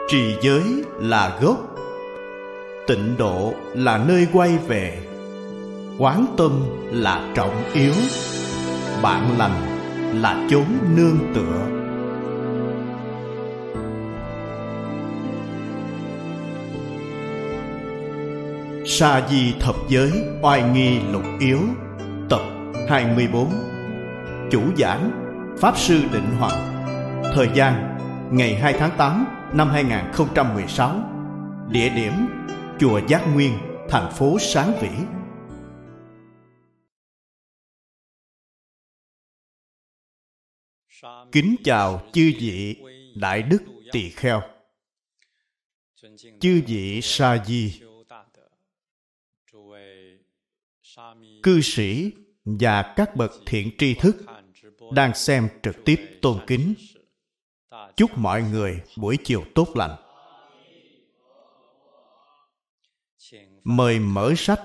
Trì giới là gốc, tịnh độ là nơi quay về, quán tâm là trọng yếu, bạn lành là chốn nương tựa. Sa di thập giới oai nghi lục yếu, tập 24. Chủ giảng Pháp Sư Định Hoằng. Thời gian ngày 2 tháng 8 năm 2016. Địa điểm Chùa Giác Nguyên, thành phố Sáng Vĩ. Kính chào chư vị Đại Đức Tỳ Kheo, chư vị Sa di, cư sĩ và các bậc thiện tri thức đang xem trực tiếp tôn kính. Chúc mọi người buổi chiều tốt lành. Mời mở sách,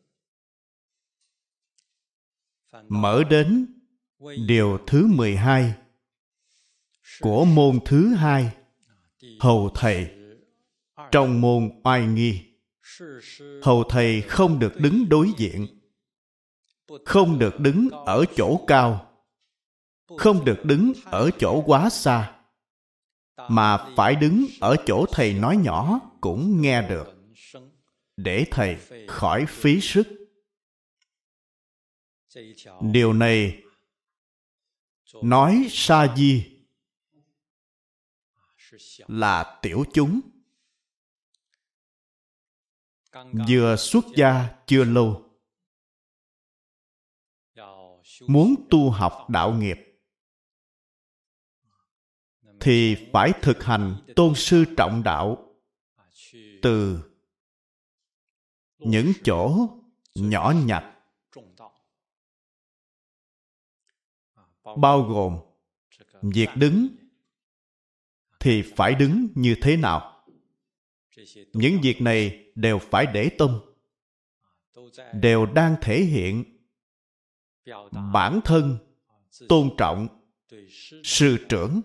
mở đến điều thứ 12 của môn thứ 2, hầu thầy. Trong môn oai nghi, hầu thầy không được đứng đối diện, không được đứng ở chỗ cao, không được đứng ở chỗ quá xa, mà phải đứng ở chỗ thầy nói nhỏ cũng nghe được, để thầy khỏi phí sức. Điều này nói sa di là tiểu chúng, vừa xuất gia chưa lâu, muốn tu học đạo nghiệp thì phải thực hành tôn sư trọng đạo từ những chỗ nhỏ nhặt, bao gồm việc đứng thì phải đứng như thế nào. Những việc này đều phải để tâm, đều đang thể hiện bản thân tôn trọng sư trưởng.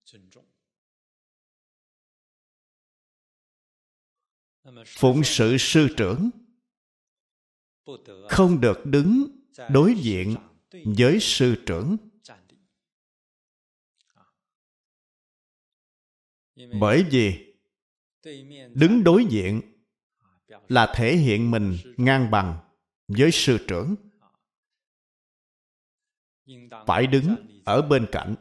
Phụng sự sư trưởng, không được đứng đối diện với sư trưởng. Bởi vì đứng đối diện là thể hiện mình ngang bằng với sư trưởng. Phải đứng ở bên cạnh.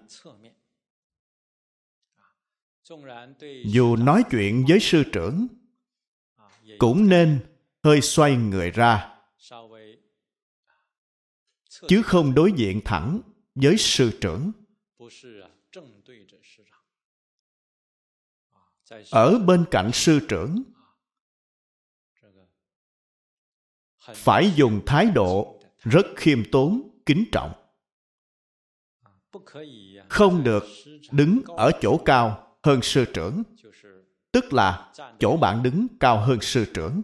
Dù nói chuyện với sư trưởng, cũng nên hơi xoay người ra, chứ không đối diện thẳng với sư trưởng. Ở bên cạnh sư trưởng, phải dùng thái độ rất khiêm tốn, kính trọng. Không được đứng ở chỗ cao hơn sư trưởng, tức là chỗ bạn đứng cao hơn sư trưởng.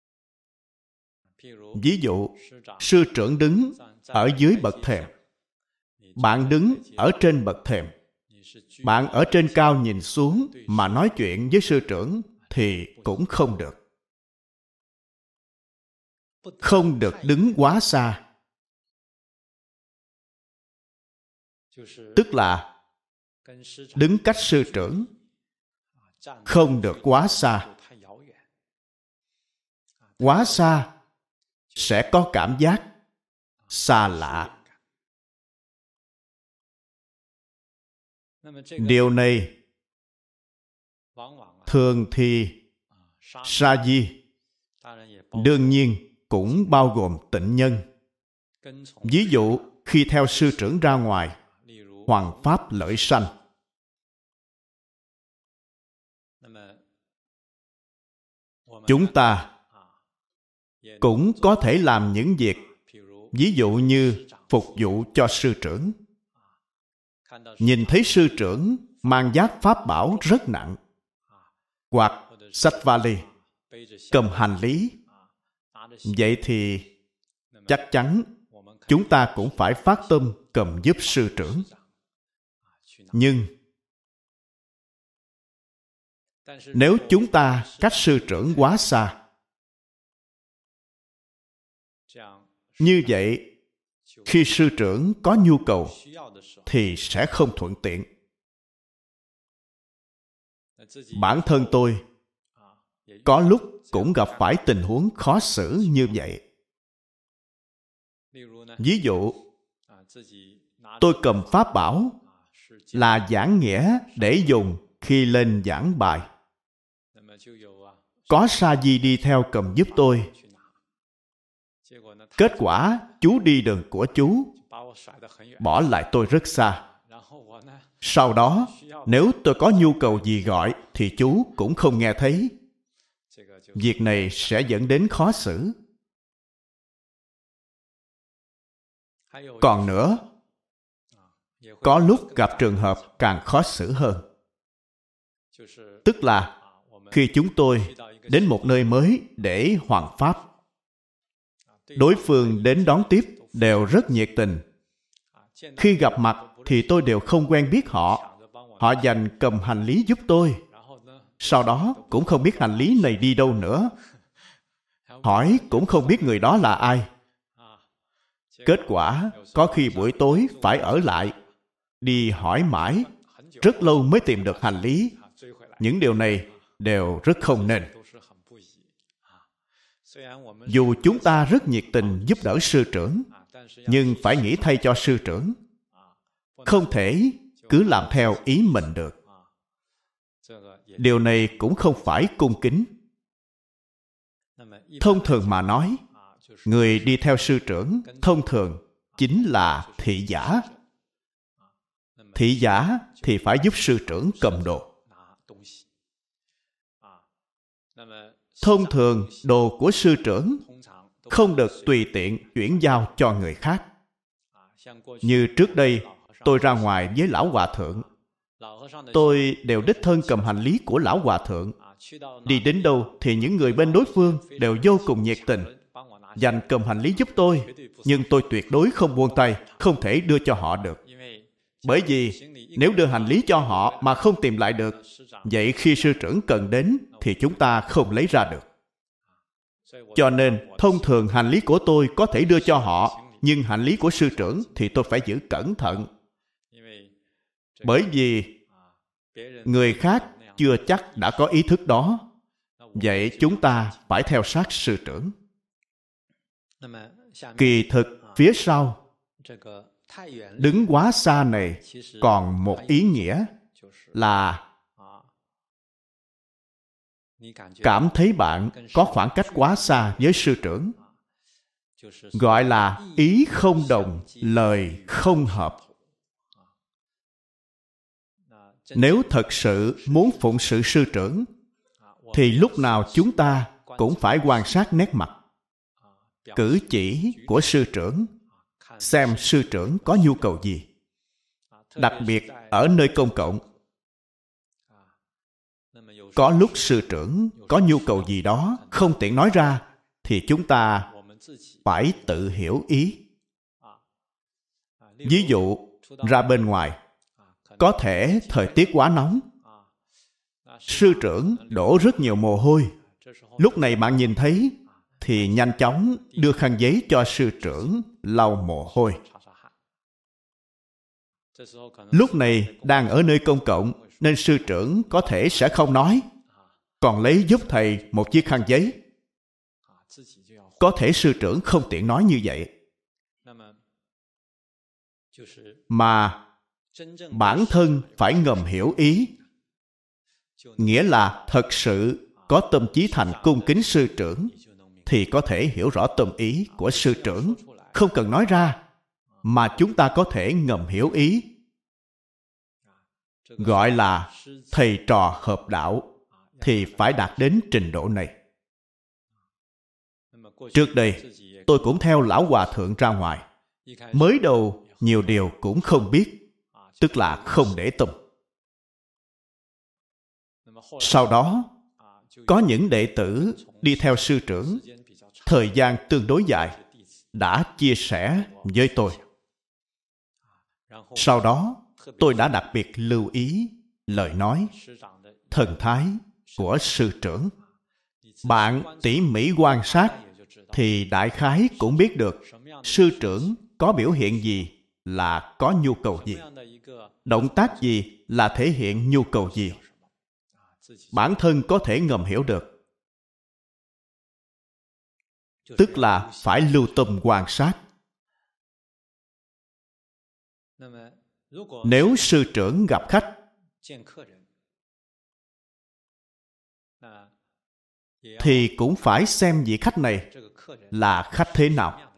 Ví dụ, sư trưởng đứng ở dưới bậc thềm, bạn đứng ở trên bậc thềm. Bạn ở trên cao nhìn xuống mà nói chuyện với sư trưởng thì cũng không được. Không được đứng quá xa, tức là đứng cách sư trưởng không được quá xa. Quá xa sẽ có cảm giác xa lạ. Điều này thường thì sa di, đương nhiên cũng bao gồm tịnh nhân. Ví dụ khi theo sư trưởng ra ngoài, hoằng pháp lợi sanh. Chúng ta cũng có thể làm những việc, ví dụ như phục vụ cho sư trưởng. Nhìn thấy sư trưởng mang vác pháp bảo rất nặng, hoặc xách vali, cầm hành lý, vậy thì chắc chắn chúng ta cũng phải phát tâm cầm giúp sư trưởng. Nhưng Nếu chúng ta cách sư trưởng quá xa, như vậy khi sư trưởng có nhu cầu thì sẽ không thuận tiện. Bản thân tôi có lúc cũng gặp phải tình huống khó xử như vậy. Ví dụ, tôi cầm pháp bảo là giảng nghĩa để dùng khi lên giảng bài. Có sa di đi theo cầm giúp tôi. Kết quả, chú đi đường của chú, bỏ lại tôi rất xa. Sau đó, nếu tôi có nhu cầu gì gọi, thì chú cũng không nghe thấy. Việc này sẽ dẫn đến khó xử. Còn nữa, có lúc gặp trường hợp càng khó xử hơn. Tức là, khi chúng tôi đến một nơi mới để hoằng pháp, đối phương đến đón tiếp đều rất nhiệt tình. Khi gặp mặt thì tôi đều không quen biết họ. Họ dành cầm hành lý giúp tôi. Sau đó cũng không biết hành lý này đi đâu nữa. Hỏi cũng không biết người đó là ai. Kết quả, có khi buổi tối phải ở lại. Đi hỏi mãi, rất lâu mới tìm được hành lý. Những điều này đều rất không nên. Dù chúng ta rất nhiệt tình giúp đỡ sư trưởng, nhưng phải nghĩ thay cho sư trưởng. Không thể cứ làm theo ý mình được. Điều này cũng không phải cung kính. Thông thường mà nói, người đi theo sư trưởng thông thường chính là thị giả. Thị giả thì phải giúp sư trưởng cầm đồ. Thông thường, đồ của sư trưởng không được tùy tiện chuyển giao cho người khác. Như trước đây, tôi ra ngoài với Lão Hòa Thượng. Tôi đều đích thân cầm hành lý của Lão Hòa Thượng. Đi đến đâu thì những người bên đối phương đều vô cùng nhiệt tình, dành cầm hành lý giúp tôi. Nhưng tôi tuyệt đối không buông tay, không thể đưa cho họ được. Bởi vì nếu đưa hành lý cho họ mà không tìm lại được, vậy khi sư trưởng cần đến thì chúng ta không lấy ra được. Cho nên, thông thường hành lý của tôi có thể đưa cho họ, nhưng hành lý của sư trưởng thì tôi phải giữ cẩn thận. Bởi vì người khác chưa chắc đã có ý thức đó. Vậy chúng ta phải theo sát sư trưởng. Kỳ thực, phía sau, đứng quá xa này còn một ý nghĩa là cảm thấy bạn có khoảng cách quá xa với sư trưởng. Gọi là ý không đồng, lời không hợp. Nếu thật sự muốn phụng sự sư trưởng, thì lúc nào chúng ta cũng phải quan sát nét mặt, cử chỉ của sư trưởng, xem sư trưởng có nhu cầu gì. Đặc biệt ở nơi công cộng, có lúc sư trưởng có nhu cầu gì đó không tiện nói ra, thì chúng ta phải tự hiểu ý. Ví dụ, ra bên ngoài, có thể thời tiết quá nóng, sư trưởng đổ rất nhiều mồ hôi. Lúc này bạn nhìn thấy thì nhanh chóng đưa khăn giấy cho sư trưởng lau mồ hôi. Lúc này đang ở nơi công cộng nên sư trưởng có thể sẽ không nói, còn lấy giúp thầy một chiếc khăn giấy. Có thể sư trưởng không tiện nói như vậy, mà bản thân phải ngầm hiểu ý. Nghĩa là thật sự có tâm chí thành cung kính sư trưởng, thì có thể hiểu rõ tâm ý của sư trưởng, không cần nói ra, mà chúng ta có thể ngầm hiểu ý. Gọi là thầy trò hợp đạo, thì phải đạt đến trình độ này. Trước đây, tôi cũng theo Lão Hòa Thượng ra ngoài. Mới đầu, nhiều điều cũng không biết, tức là không để tâm. Sau đó, có những đệ tử đi theo sư trưởng, thời gian tương đối dài, đã chia sẻ với tôi. Sau đó, tôi đã đặc biệt lưu ý lời nói, thần thái, của sư trưởng. Bạn tỉ mỉ quan sát thì đại khái cũng biết được sư trưởng có biểu hiện gì là có nhu cầu gì, động tác gì là thể hiện nhu cầu gì. Bản thân có thể ngầm hiểu được. Tức là phải lưu tâm quan sát. Nếu sư trưởng gặp khách thì cũng phải xem vị khách này là khách thế nào.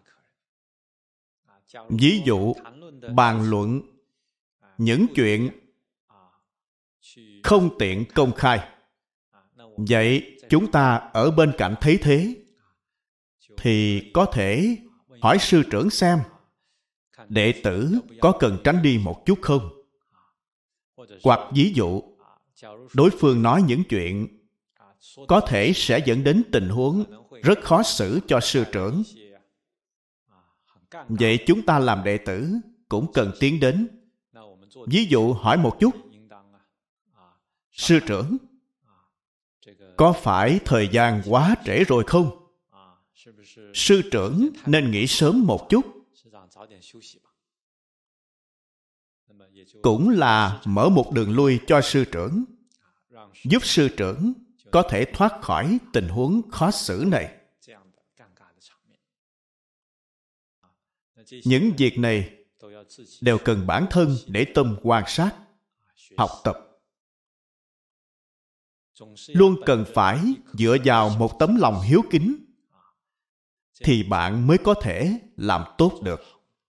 Ví dụ, bàn luận những chuyện không tiện công khai. Vậy chúng ta ở bên cạnh thấy thế thì có thể hỏi sư trưởng xem đệ tử có cần tránh đi một chút không? Hoặc ví dụ, đối phương nói những chuyện có thể sẽ dẫn đến tình huống rất khó xử cho sư trưởng. Vậy chúng ta làm đệ tử cũng cần tiến đến. Ví dụ hỏi một chút, sư trưởng, có phải thời gian quá trễ rồi không? Sư trưởng nên nghỉ sớm một chút. Cũng là mở một đường lui cho sư trưởng, giúp sư trưởng có thể thoát khỏi tình huống khó xử này. Những việc này đều cần bản thân để tâm quan sát, học tập. Luôn cần phải dựa vào một tấm lòng hiếu kính thì bạn mới có thể làm tốt được.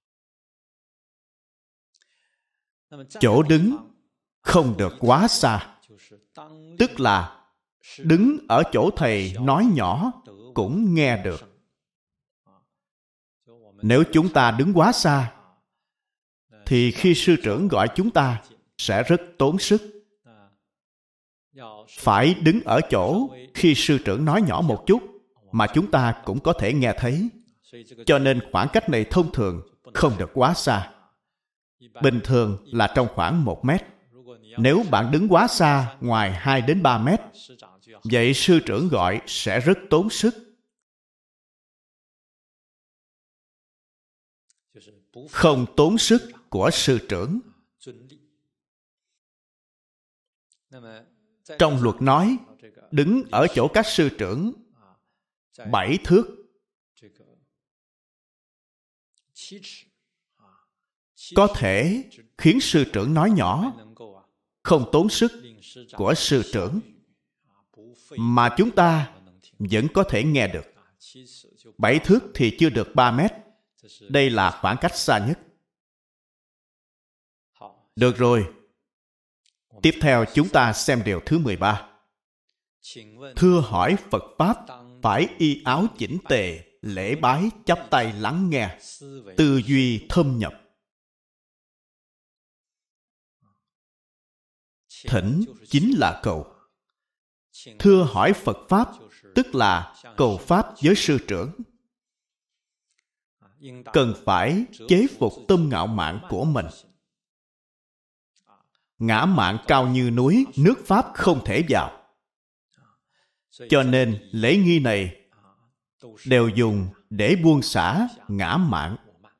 Chỗ đứng không được quá xa, tức là đứng ở chỗ thầy nói nhỏ cũng nghe được. Nếu chúng ta đứng quá xa thì khi sư trưởng gọi chúng ta sẽ rất tốn sức. Phải đứng ở chỗ khi sư trưởng nói nhỏ một chút mà chúng ta cũng có thể nghe thấy. Cho nên khoảng cách này thông thường không được quá xa. Bình thường là trong khoảng 1 mét. Nếu bạn đứng quá xa ngoài 2 đến 3 mét, vậy sư trưởng gọi sẽ rất tốn sức. Không tốn sức của sư trưởng. Trong luật nói, đứng ở chỗ các sư trưởng 7 thước. Có thể khiến sư trưởng nói nhỏ, không tốn sức của sư trưởng, mà chúng ta vẫn có thể nghe được. 7 thước thì chưa được 3 mét. Đây là khoảng cách xa nhất. Được rồi. Tiếp theo chúng ta xem điều thứ 13. Thưa hỏi Phật Pháp phải y áo chỉnh tề, lễ bái chắp tay lắng nghe, tư duy thâm nhập. Thỉnh chính là cầu. Thưa hỏi Phật Pháp tức là cầu Pháp với sư trưởng. Cần phải chế phục tâm ngạo mạn của mình. Ngã mạn cao như núi, nước Pháp không thể vào. Cho nên lễ nghi này đều dùng để buông xả ngã mạn.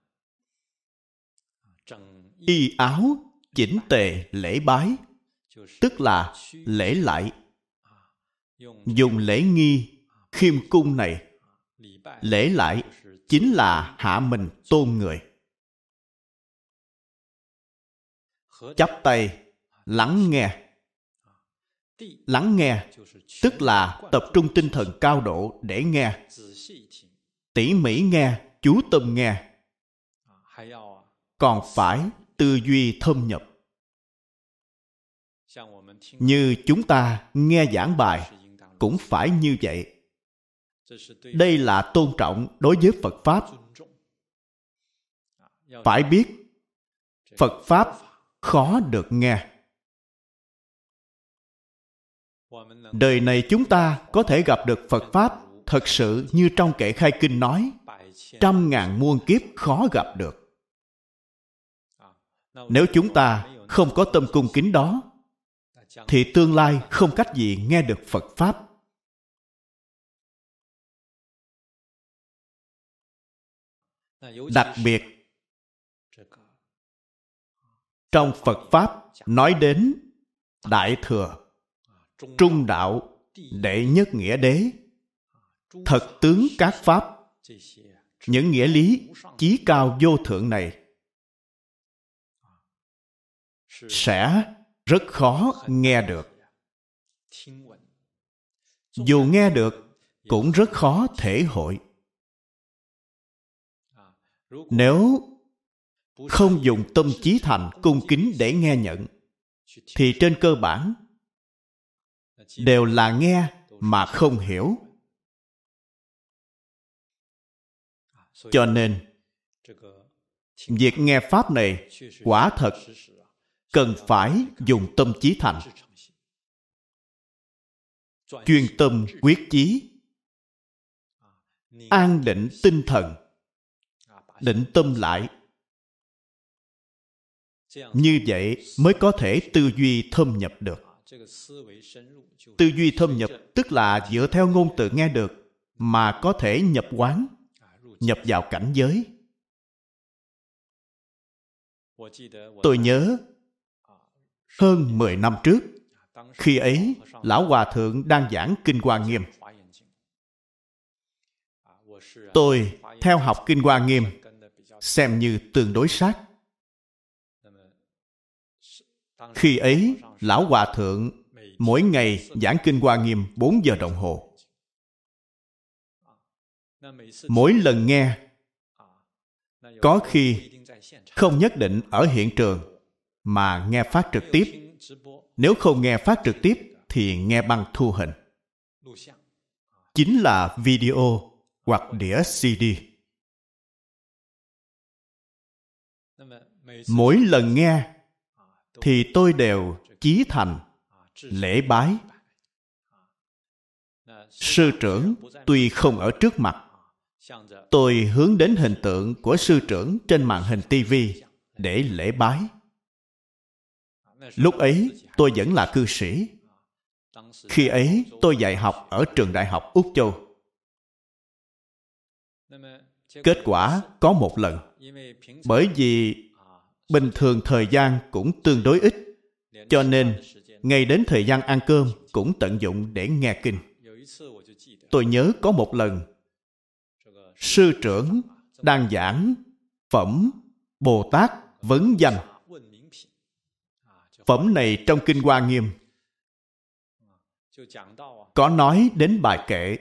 Y áo chỉnh tề lễ bái tức là lễ lại. Dùng lễ nghi khiêm cung này. Lễ lại chính là hạ mình tôn người. Chắp tay lắng nghe. Lắng nghe tức là tập trung tinh thần cao độ để nghe. Tỉ mỉ nghe, chú tâm nghe. Còn phải tư duy thâm nhập. Như chúng ta nghe giảng bài cũng phải như vậy. Đây là tôn trọng đối với Phật Pháp. Phải biết Phật Pháp khó được nghe. Đời này chúng ta có thể gặp được Phật Pháp thật sự như trong kệ khai kinh nói, 100.000 muôn kiếp khó gặp được. Nếu chúng ta không có tâm cung kính đó, thì tương lai không cách gì nghe được Phật Pháp. Đặc biệt, trong Phật Pháp nói đến Đại Thừa, Trung Đạo, Đệ Nhất Nghĩa Đế, Thật Tướng các Pháp, những nghĩa lý chí cao vô thượng này sẽ rất khó nghe được. Dù nghe được, cũng rất khó thể hội. Nếu không dùng tâm chí thành cung kính để nghe nhận, thì trên cơ bản đều là nghe mà không hiểu. Cho nên, việc nghe Pháp này quả thật cần phải dùng tâm chí thành, chuyên tâm quyết chí, an định tinh thần, định tâm lại. Như vậy mới có thể tư duy thâm nhập được. Tư duy thâm nhập tức là dựa theo ngôn từ nghe được mà có thể nhập quán, nhập vào cảnh giới. Tôi nhớ hơn 10 năm trước, khi ấy Lão Hòa Thượng đang giảng Kinh Hoa Nghiêm. Tôi theo học Kinh Hoa Nghiêm xem như tương đối sát. Khi ấy Lão Hòa Thượng mỗi ngày giảng Kinh Hoa Nghiêm 4 giờ đồng hồ. Mỗi lần nghe, có khi không nhất định ở hiện trường mà nghe phát trực tiếp. Nếu không nghe phát trực tiếp thì nghe băng thu hình, chính là video hoặc đĩa CD. Mỗi lần nghe thì tôi đều chí thành lễ bái. Sư trưởng tuy không ở trước mặt, tôi hướng đến hình tượng của sư trưởng trên màn hình TV để lễ bái. Lúc ấy tôi vẫn là cư sĩ. Khi ấy tôi dạy học ở trường đại học Úc Châu. Kết quả có một lần, bởi vì bình thường thời gian cũng tương đối ít, cho nên ngay đến thời gian ăn cơm cũng tận dụng để nghe kinh. Tôi nhớ có một lần, sư trưởng đang giảng phẩm Bồ Tát Vấn Danh. Phẩm này trong Kinh Hoa Nghiêm có nói đến bài kệ.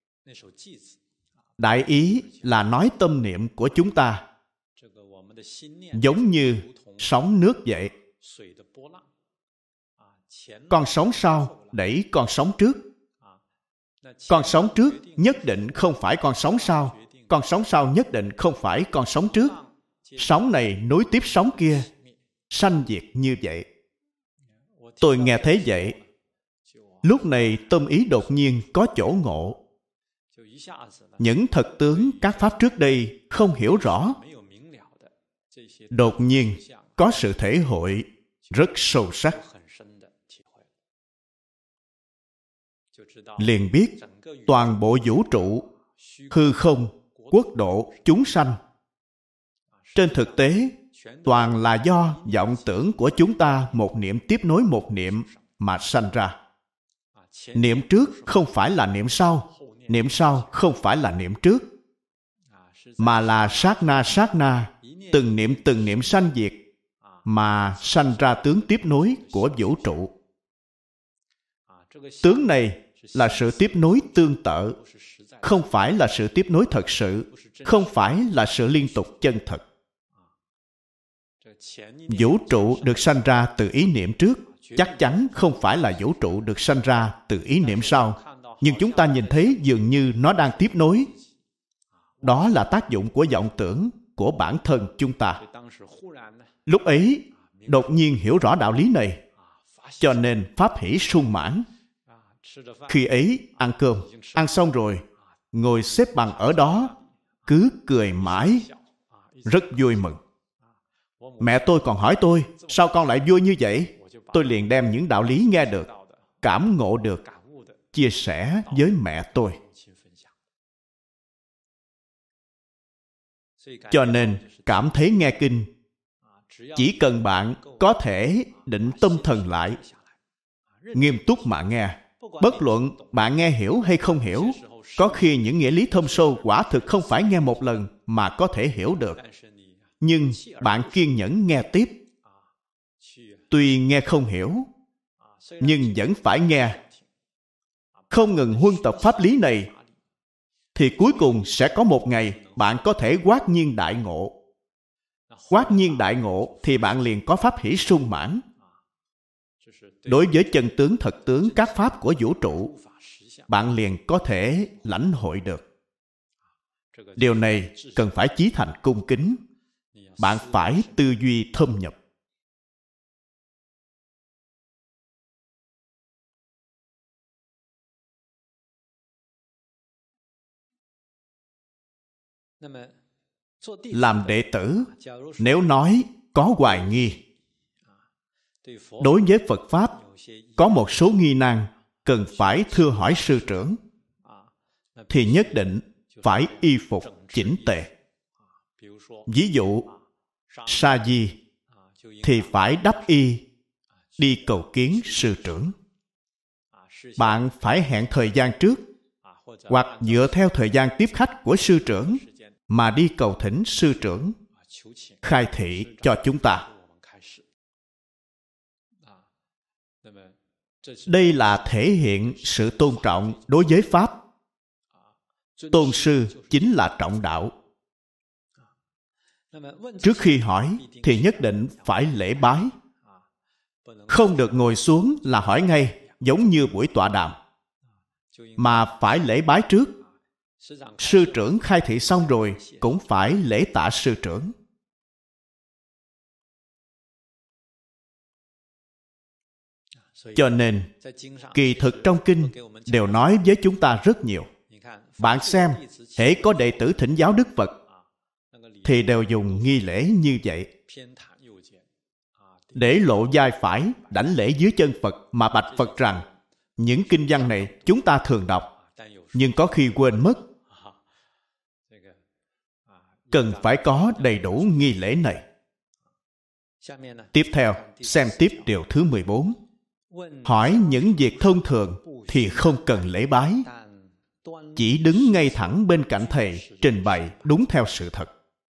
Đại ý là nói tâm niệm của chúng ta giống như sóng nước vậy. Con sóng sau đẩy con sóng trước. Con sóng trước nhất định không phải con sóng sau. Con sóng sau nhất định không phải con sóng trước. Sóng này nối tiếp sóng kia, sanh diệt như vậy. Tôi nghe thấy vậy. Lúc này tâm ý đột nhiên có chỗ ngộ. Những thật tướng các pháp trước đây không hiểu rõ, đột nhiên có sự thể hội rất sâu sắc. Liền biết toàn bộ vũ trụ, hư không, quốc độ, chúng sanh, trên thực tế toàn là do vọng tưởng của chúng ta một niệm tiếp nối một niệm mà sanh ra. Niệm trước không phải là niệm sau, niệm sau không phải là niệm trước, mà là sát na, từng niệm sanh diệt mà sanh ra tướng tiếp nối của vũ trụ. Tướng này là sự tiếp nối tương tự, không phải là sự tiếp nối thật sự, không phải là sự liên tục chân thật. Vũ trụ được sanh ra từ ý niệm trước, chắc chắn không phải là vũ trụ được sanh ra từ ý niệm sau. Nhưng chúng ta nhìn thấy dường như nó đang tiếp nối. Đó là tác dụng của vọng tưởng của bản thân chúng ta. Lúc ấy, đột nhiên hiểu rõ đạo lý này, cho nên pháp hỷ sung mãn. Khi ấy, ăn cơm, ăn xong rồi, ngồi xếp bằng ở đó, cứ cười mãi, rất vui mừng. Mẹ tôi còn hỏi tôi, sao con lại vui như vậy? tôi liền đem những đạo lý nghe được, cảm ngộ được, chia sẻ với mẹ tôi. Cho nên, cảm thấy nghe kinh, chỉ cần bạn có thể định tâm thần lại, nghiêm túc mà nghe, bất luận bạn nghe hiểu hay không hiểu, có khi những nghĩa lý thâm sâu quả thực không phải nghe một lần mà có thể hiểu được. Nhưng bạn kiên nhẫn nghe tiếp, tuy nghe không hiểu, nhưng vẫn phải nghe, không ngừng huân tập pháp lý này, thì cuối cùng sẽ có một ngày bạn có thể quát nhiên đại ngộ. Quát nhiên đại ngộ thì bạn liền có pháp hỷ sung mãn. Đối với chân tướng thật tướng các pháp của vũ trụ, bạn liền có thể lãnh hội được. Điều này cần phải chí thành cung kính. Bạn phải tư duy thâm nhập. Làm đệ tử, nếu nói có hoài nghi, đối với Phật Pháp có một số nghi nan cần phải thưa hỏi sư trưởng, thì nhất định phải y phục chỉnh tề. Ví dụ, sa di thì phải đắp y đi cầu kiến sư trưởng. Bạn phải hẹn thời gian trước, hoặc dựa theo thời gian tiếp khách của sư trưởng mà đi cầu thỉnh sư trưởng khai thị cho chúng ta. Đây là thể hiện sự tôn trọng đối với Pháp. Tôn sư chính là trọng đạo. Trước khi hỏi thì nhất định phải lễ bái. Không được ngồi xuống là hỏi ngay, giống như buổi tọa đàm, mà phải lễ bái trước. Sư trưởng khai thị xong rồi cũng phải lễ tạ sư trưởng. Cho nên, kỳ thực trong kinh đều nói với chúng ta rất nhiều. Bạn xem, hễ có đệ tử thỉnh giáo Đức Phật, thì đều dùng nghi lễ như vậy. Để lộ vai phải, đảnh lễ dưới chân Phật mà bạch Phật rằng, những kinh văn này chúng ta thường đọc, nhưng có khi quên mất. Cần phải có đầy đủ nghi lễ này. Tiếp theo, xem tiếp điều thứ 14. Hỏi những việc thông thường thì không cần lễ bái, chỉ đứng ngay thẳng bên cạnh thầy trình bày đúng theo sự thật.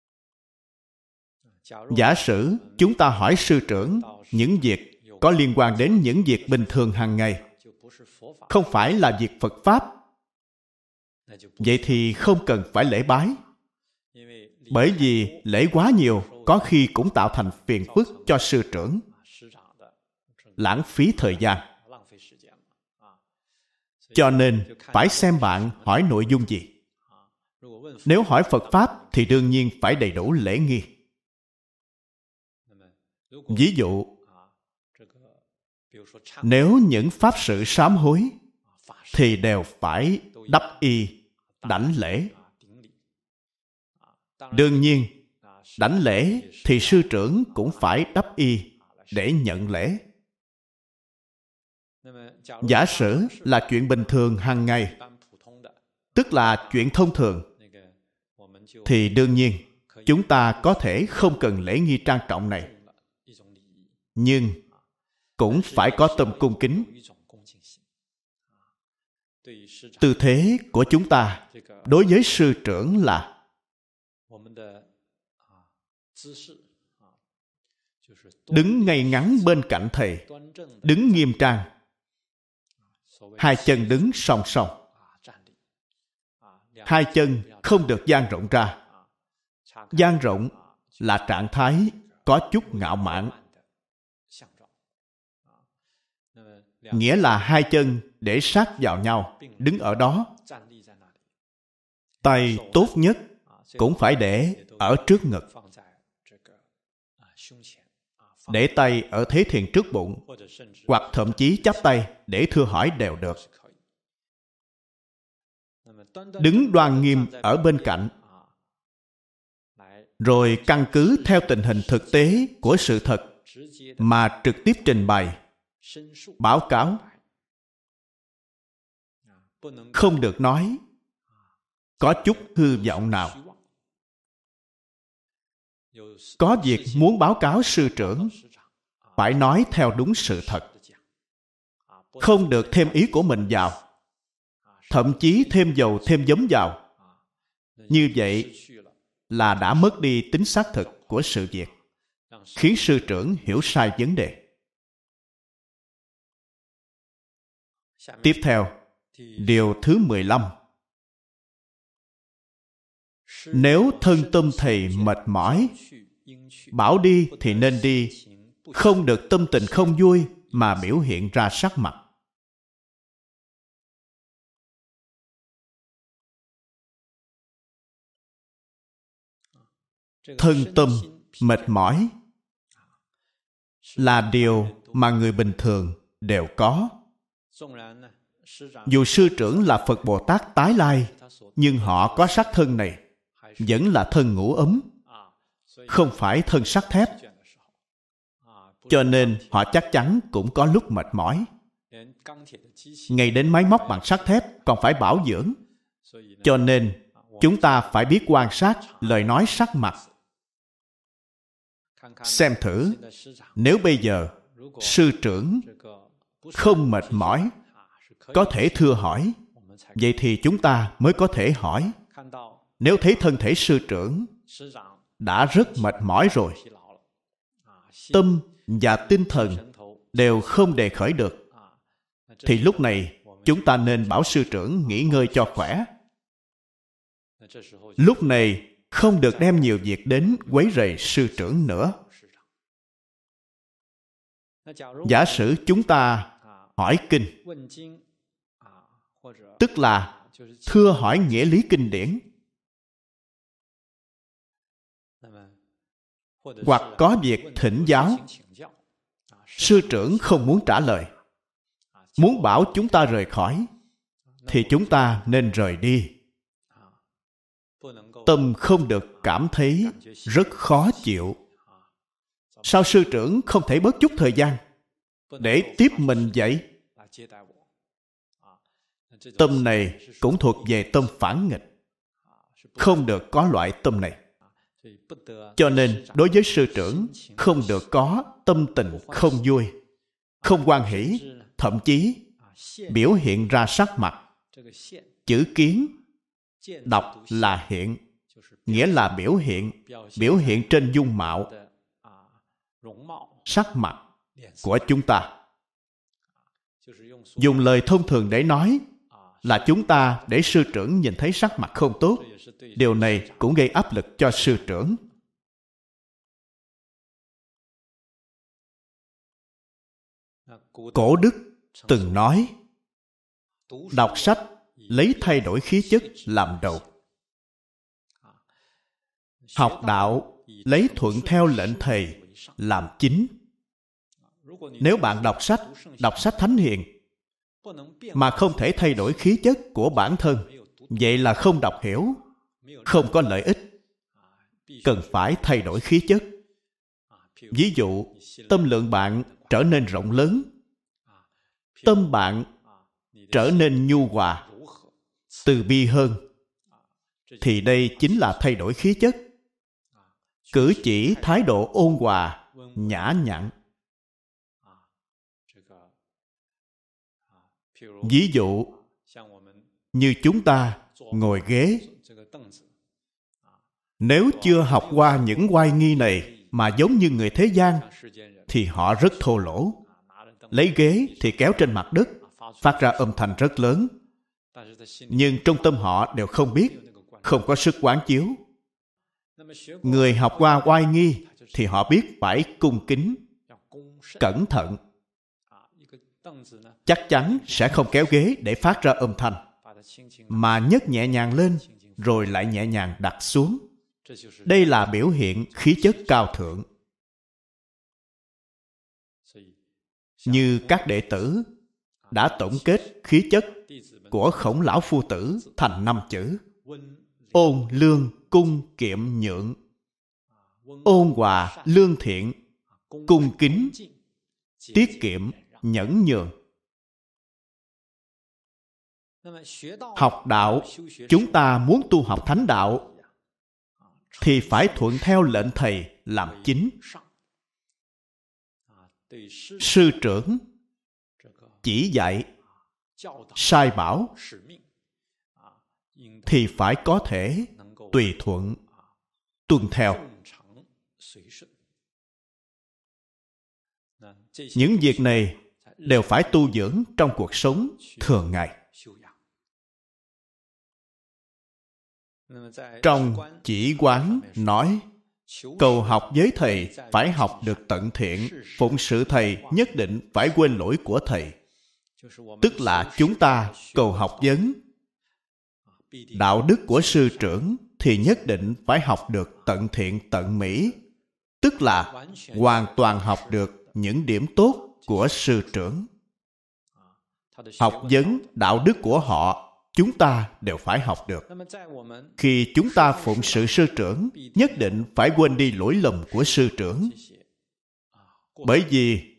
Giả sử chúng ta hỏi sư trưởng những việc có liên quan đến những việc bình thường hàng ngày, không phải là việc Phật Pháp, vậy thì không cần phải lễ bái. Bởi vì lễ quá nhiều có khi cũng tạo thành phiền phức cho sư trưởng, lãng phí thời gian. Cho nên phải xem bạn hỏi nội dung gì. Nếu hỏi Phật Pháp thì đương nhiên phải đầy đủ lễ nghi. Ví dụ, nếu những pháp sự sám hối thì đều phải đắp y, đảnh lễ. Đương nhiên, đảnh lễ thì sư trưởng cũng phải đắp y để nhận lễ. Giả sử là chuyện bình thường hàng ngày, tức là chuyện thông thường, thì đương nhiên chúng ta có thể không cần lễ nghi trang trọng này, nhưng cũng phải có tâm cung kính. Tư thế của chúng ta đối với sư trưởng là đứng ngay ngắn bên cạnh thầy, đứng nghiêm trang, hai chân đứng song song. Hai chân không được dang rộng ra. Dang rộng là trạng thái có chút ngạo mạn. Nghĩa là hai chân để sát vào nhau, đứng ở đó. Tay tốt nhất cũng phải để ở trước ngực. Để tay ở thế thiền trước bụng, hoặc thậm chí chắp tay để thưa hỏi đều được. Đứng đoan nghiêm ở bên cạnh, rồi căn cứ theo tình hình thực tế của sự thật mà trực tiếp trình bày báo cáo. Không được nói có chút hư vọng nào. Có việc muốn báo cáo sư trưởng, phải nói theo đúng sự thật. Không được thêm ý của mình vào, thậm chí thêm dầu thêm giấm vào. Như vậy là đã mất đi tính xác thực của sự việc, khiến sư trưởng hiểu sai vấn đề. Tiếp theo, điều thứ 15. Nếu thân tâm thầy mệt mỏi, bảo đi thì nên đi, không được tâm tình không vui mà biểu hiện ra sắc mặt. Thân tâm mệt mỏi là điều mà người bình thường đều có. Dù sư trưởng là Phật Bồ Tát tái lai, nhưng họ có sắc thân này vẫn là thân ngũ ấm, không phải thân sắt thép. Cho nên họ chắc chắn cũng có lúc mệt mỏi. Ngay đến máy móc bằng sắt thép còn phải bảo dưỡng. Cho nên chúng ta phải biết quan sát lời nói sắc mặt. Xem thử, nếu bây giờ sư trưởng không mệt mỏi, có thể thưa hỏi, vậy thì chúng ta mới có thể hỏi. Nếu thấy thân thể sư trưởng đã rất mệt mỏi rồi, tâm và tinh thần đều không đề khởi được, thì lúc này chúng ta nên bảo sư trưởng nghỉ ngơi cho khỏe. Lúc này không được đem nhiều việc đến quấy rầy sư trưởng nữa. Giả sử chúng ta hỏi kinh, tức là thưa hỏi nghĩa lý kinh điển, hoặc có việc thỉnh giáo, sư trưởng không muốn trả lời, muốn bảo chúng ta rời khỏi, thì chúng ta nên rời đi. Tâm không được cảm thấy rất khó chịu. Sao sư trưởng không thể bớt chút thời gian để tiếp mình vậy? Tâm này cũng thuộc về tâm phản nghịch, không được có loại tâm này. Cho nên đối với sư trưởng không được có tâm tình không vui, không hoan hỷ, thậm chí biểu hiện ra sắc mặt. Chữ kiến đọc là hiện, nghĩa là biểu hiện trên dung mạo, sắc mặt của chúng ta. Dùng lời thông thường để nói là chúng ta để sư trưởng nhìn thấy sắc mặt không tốt. Điều này cũng gây áp lực cho sư trưởng. Cổ Đức từng nói, đọc sách lấy thay đổi khí chất làm đầu. Học đạo lấy thuận theo lệnh thầy làm chính. Nếu bạn đọc sách thánh hiền, mà không thể thay đổi khí chất của bản thân, vậy là không đọc hiểu, không có lợi ích. Cần phải thay đổi khí chất. Ví dụ, tâm lượng bạn trở nên rộng lớn, tâm bạn trở nên nhu hòa, từ bi hơn, thì đây chính là thay đổi khí chất. Cử chỉ thái độ ôn hòa, nhã nhặn. Ví dụ, như chúng ta ngồi ghế, nếu chưa học qua những oai nghi này mà giống như người thế gian, thì họ rất thô lỗ. Lấy ghế thì kéo trên mặt đất, phát ra âm thanh rất lớn. Nhưng trong tâm họ đều không biết, không có sức quán chiếu. Người học qua oai nghi thì họ biết phải cung kính, cẩn thận. Chắc chắn sẽ không kéo ghế để phát ra âm thanh, mà nhấc nhẹ nhàng lên rồi lại nhẹ nhàng đặt xuống. Đây là biểu hiện khí chất cao thượng. Như các đệ tử đã tổng kết khí chất của Khổng Lão Phu Tử thành 5 chữ: ôn, lương, cung, kiệm, nhượng. Ôn hòa, lương thiện, cung kính, tiết kiệm, nhẫn nhường. Học đạo, chúng ta muốn tu học thánh đạo thì phải thuận theo lệnh thầy làm chính. Sư trưởng chỉ dạy, sai bảo thì phải có thể tùy thuận, tuân theo. Những việc này đều phải tu dưỡng trong cuộc sống thường ngày. Trong chỉ quán nói, cầu học với thầy phải học được tận thiện, phụng sự thầy nhất định phải quên lỗi của thầy. Tức là chúng ta cầu học vấn đạo đức của sư trưởng thì nhất định phải học được tận thiện tận mỹ, tức là hoàn toàn học được những điểm tốt của sư trưởng. Học vấn đạo đức của họ chúng ta đều phải học được. Khi chúng ta phụng sự sư trưởng, nhất định phải quên đi lỗi lầm của sư trưởng. Bởi vì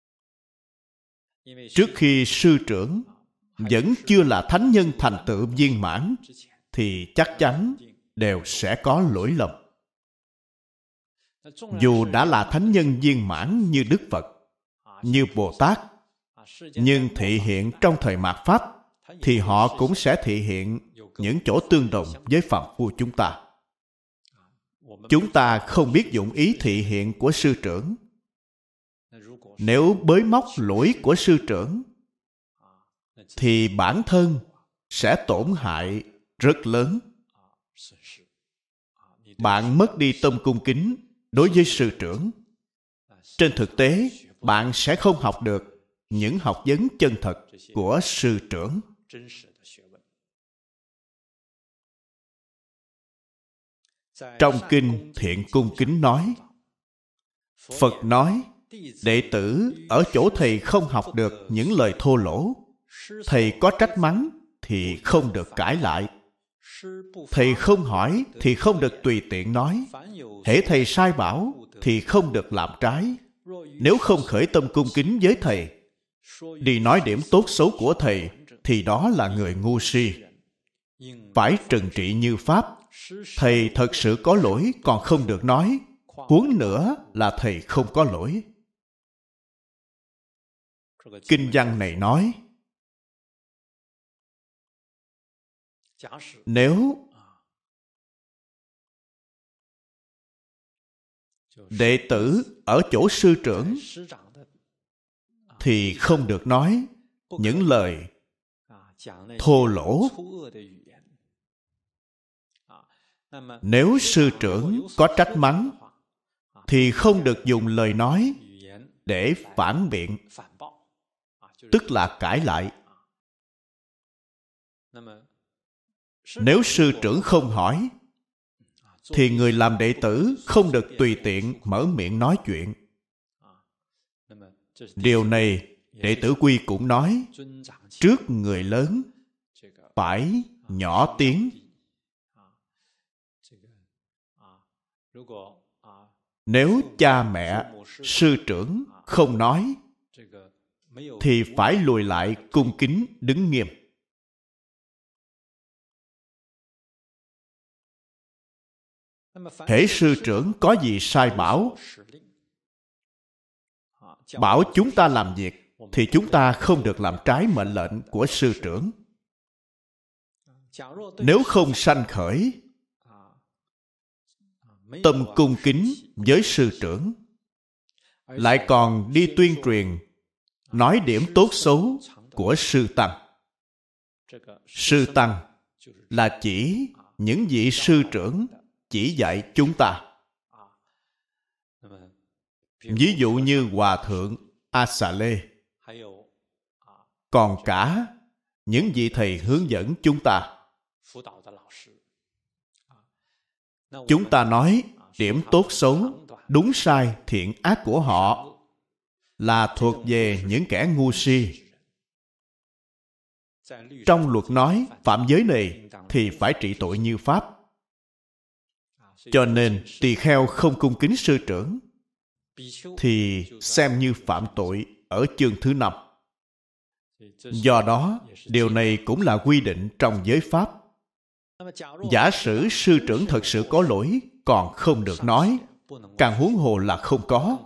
trước khi sư trưởng vẫn chưa là thánh nhân thành tựu viên mãn, thì chắc chắn đều sẽ có lỗi lầm. Dù đã là thánh nhân viên mãn như Đức Phật, như Bồ Tát, nhưng thị hiện trong thời mạt Pháp, thì họ cũng sẽ thị hiện những chỗ tương đồng với phàm phu chúng ta. Chúng ta không biết dụng ý thị hiện của sư trưởng. Nếu bới móc lỗi của sư trưởng, thì bản thân sẽ tổn hại rất lớn. Bạn mất đi tâm cung kính đối với sư trưởng. Trên thực tế, bạn sẽ không học được những học vấn chân thật của sư trưởng. Trong kinh Thiện Cung Kính nói, Phật nói, đệ tử ở chỗ thầy không học được những lời thô lỗ. Thầy có trách mắng thì không được cãi lại. Thầy không hỏi thì không được tùy tiện nói. Hễ thầy sai bảo thì không được làm trái. Nếu không khởi tâm cung kính với thầy, đi nói điểm tốt xấu của thầy, thì đó là người ngu si. Phải trừng trị như pháp. Thầy thật sự có lỗi còn không được nói, huống nữa là thầy không có lỗi. Kinh văn này nói, nếu đệ tử ở chỗ sư trưởng thì không được nói những lời thô lỗ. Nếu sư trưởng có trách mắng thì không được dùng lời nói để phản biện, tức là cãi lại. Nếu sư trưởng không hỏi thì người làm đệ tử không được tùy tiện mở miệng nói chuyện. Điều này đệ tử Quy cũng nói, trước người lớn phải nhỏ tiếng. Nếu cha mẹ, sư trưởng không nói thì phải lùi lại cung kính đứng nghiêm. Hễ sư trưởng có gì sai bảo, bảo chúng ta làm việc, thì chúng ta không được làm trái mệnh lệnh của sư trưởng. Nếu không sanh khởi tâm cung kính với sư trưởng, lại còn đi tuyên truyền nói điểm tốt xấu của sư tăng. Sư tăng là chỉ những vị sư trưởng chỉ dạy chúng ta. Ví dụ như Hòa Thượng A Xà Lê, còn cả những vị thầy hướng dẫn chúng ta. Chúng ta nói điểm tốt xấu, đúng sai, thiện ác của họ là thuộc về những kẻ ngu si. Trong luật nói phạm giới này thì phải trị tội như pháp. Cho nên tỳ kheo không cung kính sư trưởng thì xem như phạm tội ở chương thứ 5. Do đó, điều này cũng là quy định trong giới pháp. Giả sử sư trưởng thật sự có lỗi, còn không được nói, càng huống hồ là không có.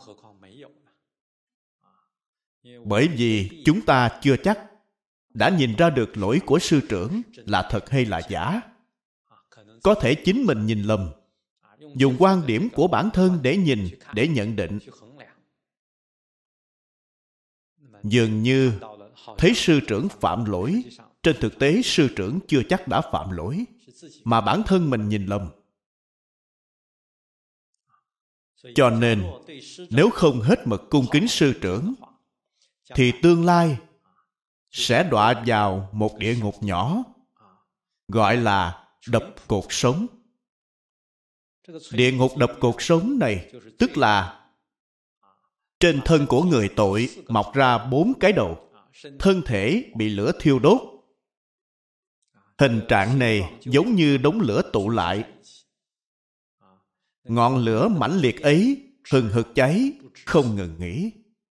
Bởi vì chúng ta chưa chắc đã nhìn ra được lỗi của sư trưởng là thật hay là giả. Có thể chính mình nhìn lầm, dùng quan điểm của bản thân để nhìn, để nhận định. Dường như thấy sư trưởng phạm lỗi, trên thực tế sư trưởng chưa chắc đã phạm lỗi, mà bản thân mình nhìn lầm. Cho nên, nếu không hết mực cung kính sư trưởng, thì tương lai sẽ đọa vào một địa ngục nhỏ, gọi là đập cột sống. Địa ngục đập cột sống này, tức là trên thân của người tội mọc ra 4 cái đầu, thân thể bị lửa thiêu đốt. Hình trạng này giống như đống lửa tụ lại. Ngọn lửa mãnh liệt ấy hừng hực cháy, không ngừng nghỉ.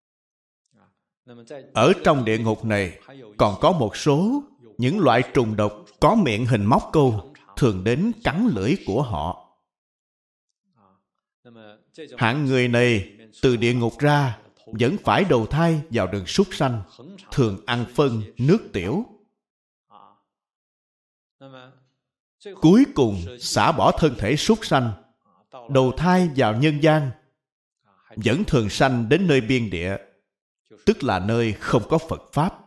Ở trong địa ngục này còn có một số những loại trùng độc có miệng hình móc câu thường đến cắn lưỡi của họ. Hạng người này từ địa ngục ra vẫn phải đầu thai vào đường súc sanh, thường ăn phân, nước tiểu. Cuối cùng xả bỏ thân thể súc sanh, đầu thai vào nhân gian, vẫn thường sanh đến nơi biên địa, tức là nơi không có Phật Pháp.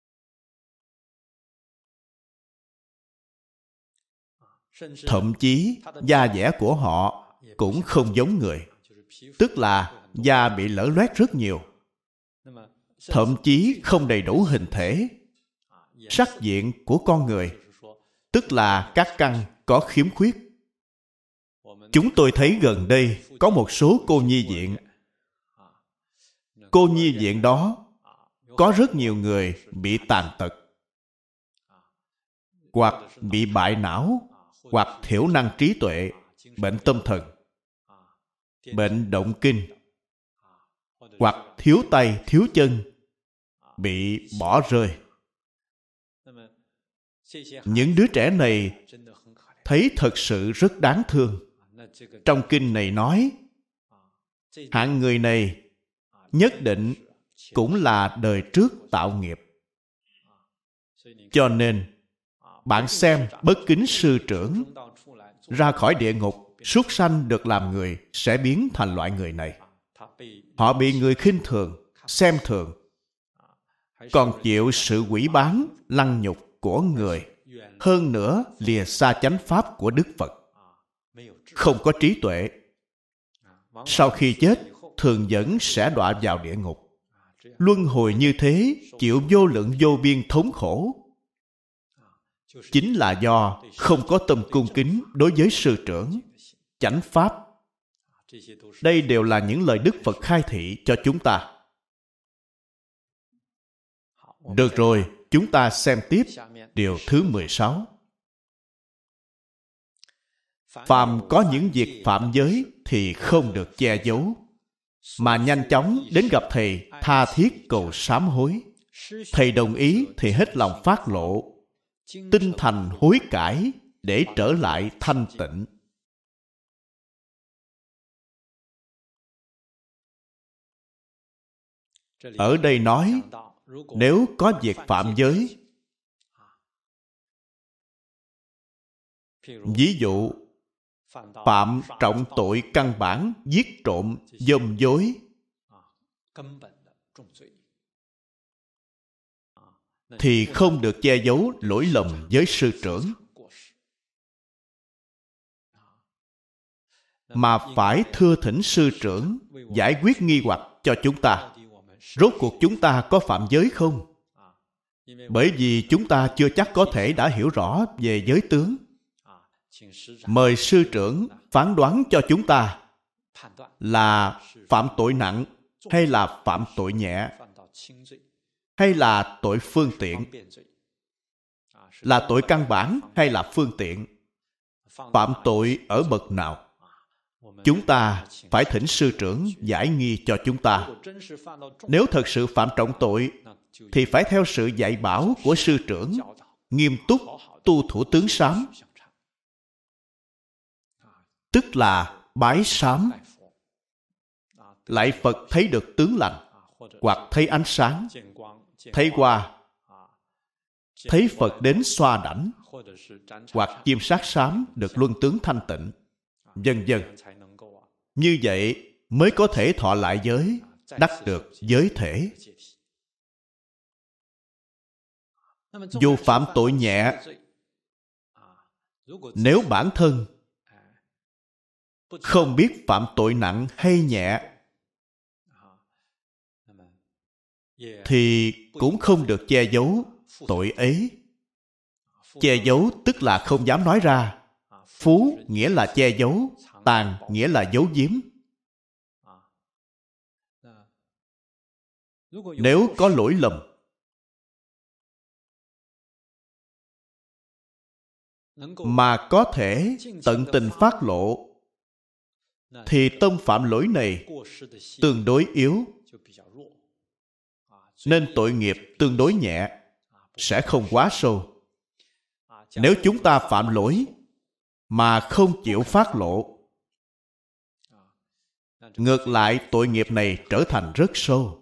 Thậm chí da dẻ của họ cũng không giống người, tức là da bị lở loét rất nhiều, thậm chí không đầy đủ hình thể. Sắc diện của con người, tức là các căn có khiếm khuyết. Chúng tôi thấy gần đây có một số cô nhi viện. Cô nhi viện đó có rất nhiều người bị tàn tật, hoặc bị bại não, hoặc thiểu năng trí tuệ, bệnh tâm thần, bệnh động kinh, hoặc thiếu tay, thiếu chân, bị bỏ rơi. Những đứa trẻ này thấy thật sự rất đáng thương. Trong kinh này nói, hạng người này nhất định cũng là đời trước tạo nghiệp. Cho nên, bạn xem bất kính sư trưởng, ra khỏi địa ngục, súc sanh được làm người sẽ biến thành loại người này. Họ bị người khinh thường, xem thường, còn chịu sự quỷ báng, lăng nhục của người. Hơn nữa, lìa xa chánh pháp của Đức Phật, không có trí tuệ. Sau khi chết, thường vẫn sẽ đọa vào địa ngục. Luân hồi như thế, chịu vô lượng vô biên thống khổ, chính là do không có tâm cung kính đối với sư trưởng, chánh pháp. Đây đều là những lời Đức Phật khai thị cho chúng ta. Được rồi, chúng ta xem tiếp điều thứ 16. Phàm có những việc phạm giới thì không được che giấu, mà nhanh chóng đến gặp thầy tha thiết cầu sám hối. Thầy đồng ý thì hết lòng phát lộ, tinh thành hối cải để trở lại thanh tịnh. Ở đây nói, nếu có việc phạm giới, ví dụ phạm trọng tội căn bản, giết trộm, dâm dối, thì không được che giấu lỗi lầm với sư trưởng, mà phải thưa thỉnh sư trưởng giải quyết nghi hoặc cho chúng ta. Rốt cuộc chúng ta có phạm giới không? Bởi vì chúng ta chưa chắc có thể đã hiểu rõ về giới tướng. Mời sư trưởng phán đoán cho chúng ta là phạm tội nặng hay là phạm tội nhẹ, hay là tội phương tiện, là tội căn bản hay là phương tiện, phạm tội ở bậc nào. chúng ta phải thỉnh sư trưởng giải nghi cho chúng ta. Nếu thật sự phạm trọng tội, thì phải theo sự dạy bảo của sư trưởng, nghiêm túc tu thủ tướng sám, tức là bái sám. Lạy Phật thấy được tướng lành, hoặc thấy ánh sáng, thấy hoa, thấy Phật đến xoa đảnh, hoặc chim sát sám được luân tướng thanh tịnh, vân vân. Như vậy mới có thể thọ lại giới, đắc được giới thể. Dù phạm tội nhẹ, nếu bản thân không biết phạm tội nặng hay nhẹ, thì cũng không được che giấu tội ấy. Che giấu tức là không dám nói ra. Phú nghĩa là che giấu, tàn nghĩa là giấu giếm. Nếu có lỗi lầm, mà có thể tận tình phát lộ, thì tông phạm lỗi này tương đối yếu, nên tội nghiệp tương đối nhẹ, sẽ không quá sâu. Nếu chúng ta phạm lỗi mà không chịu phát lộ, ngược lại tội nghiệp này trở thành rất sâu.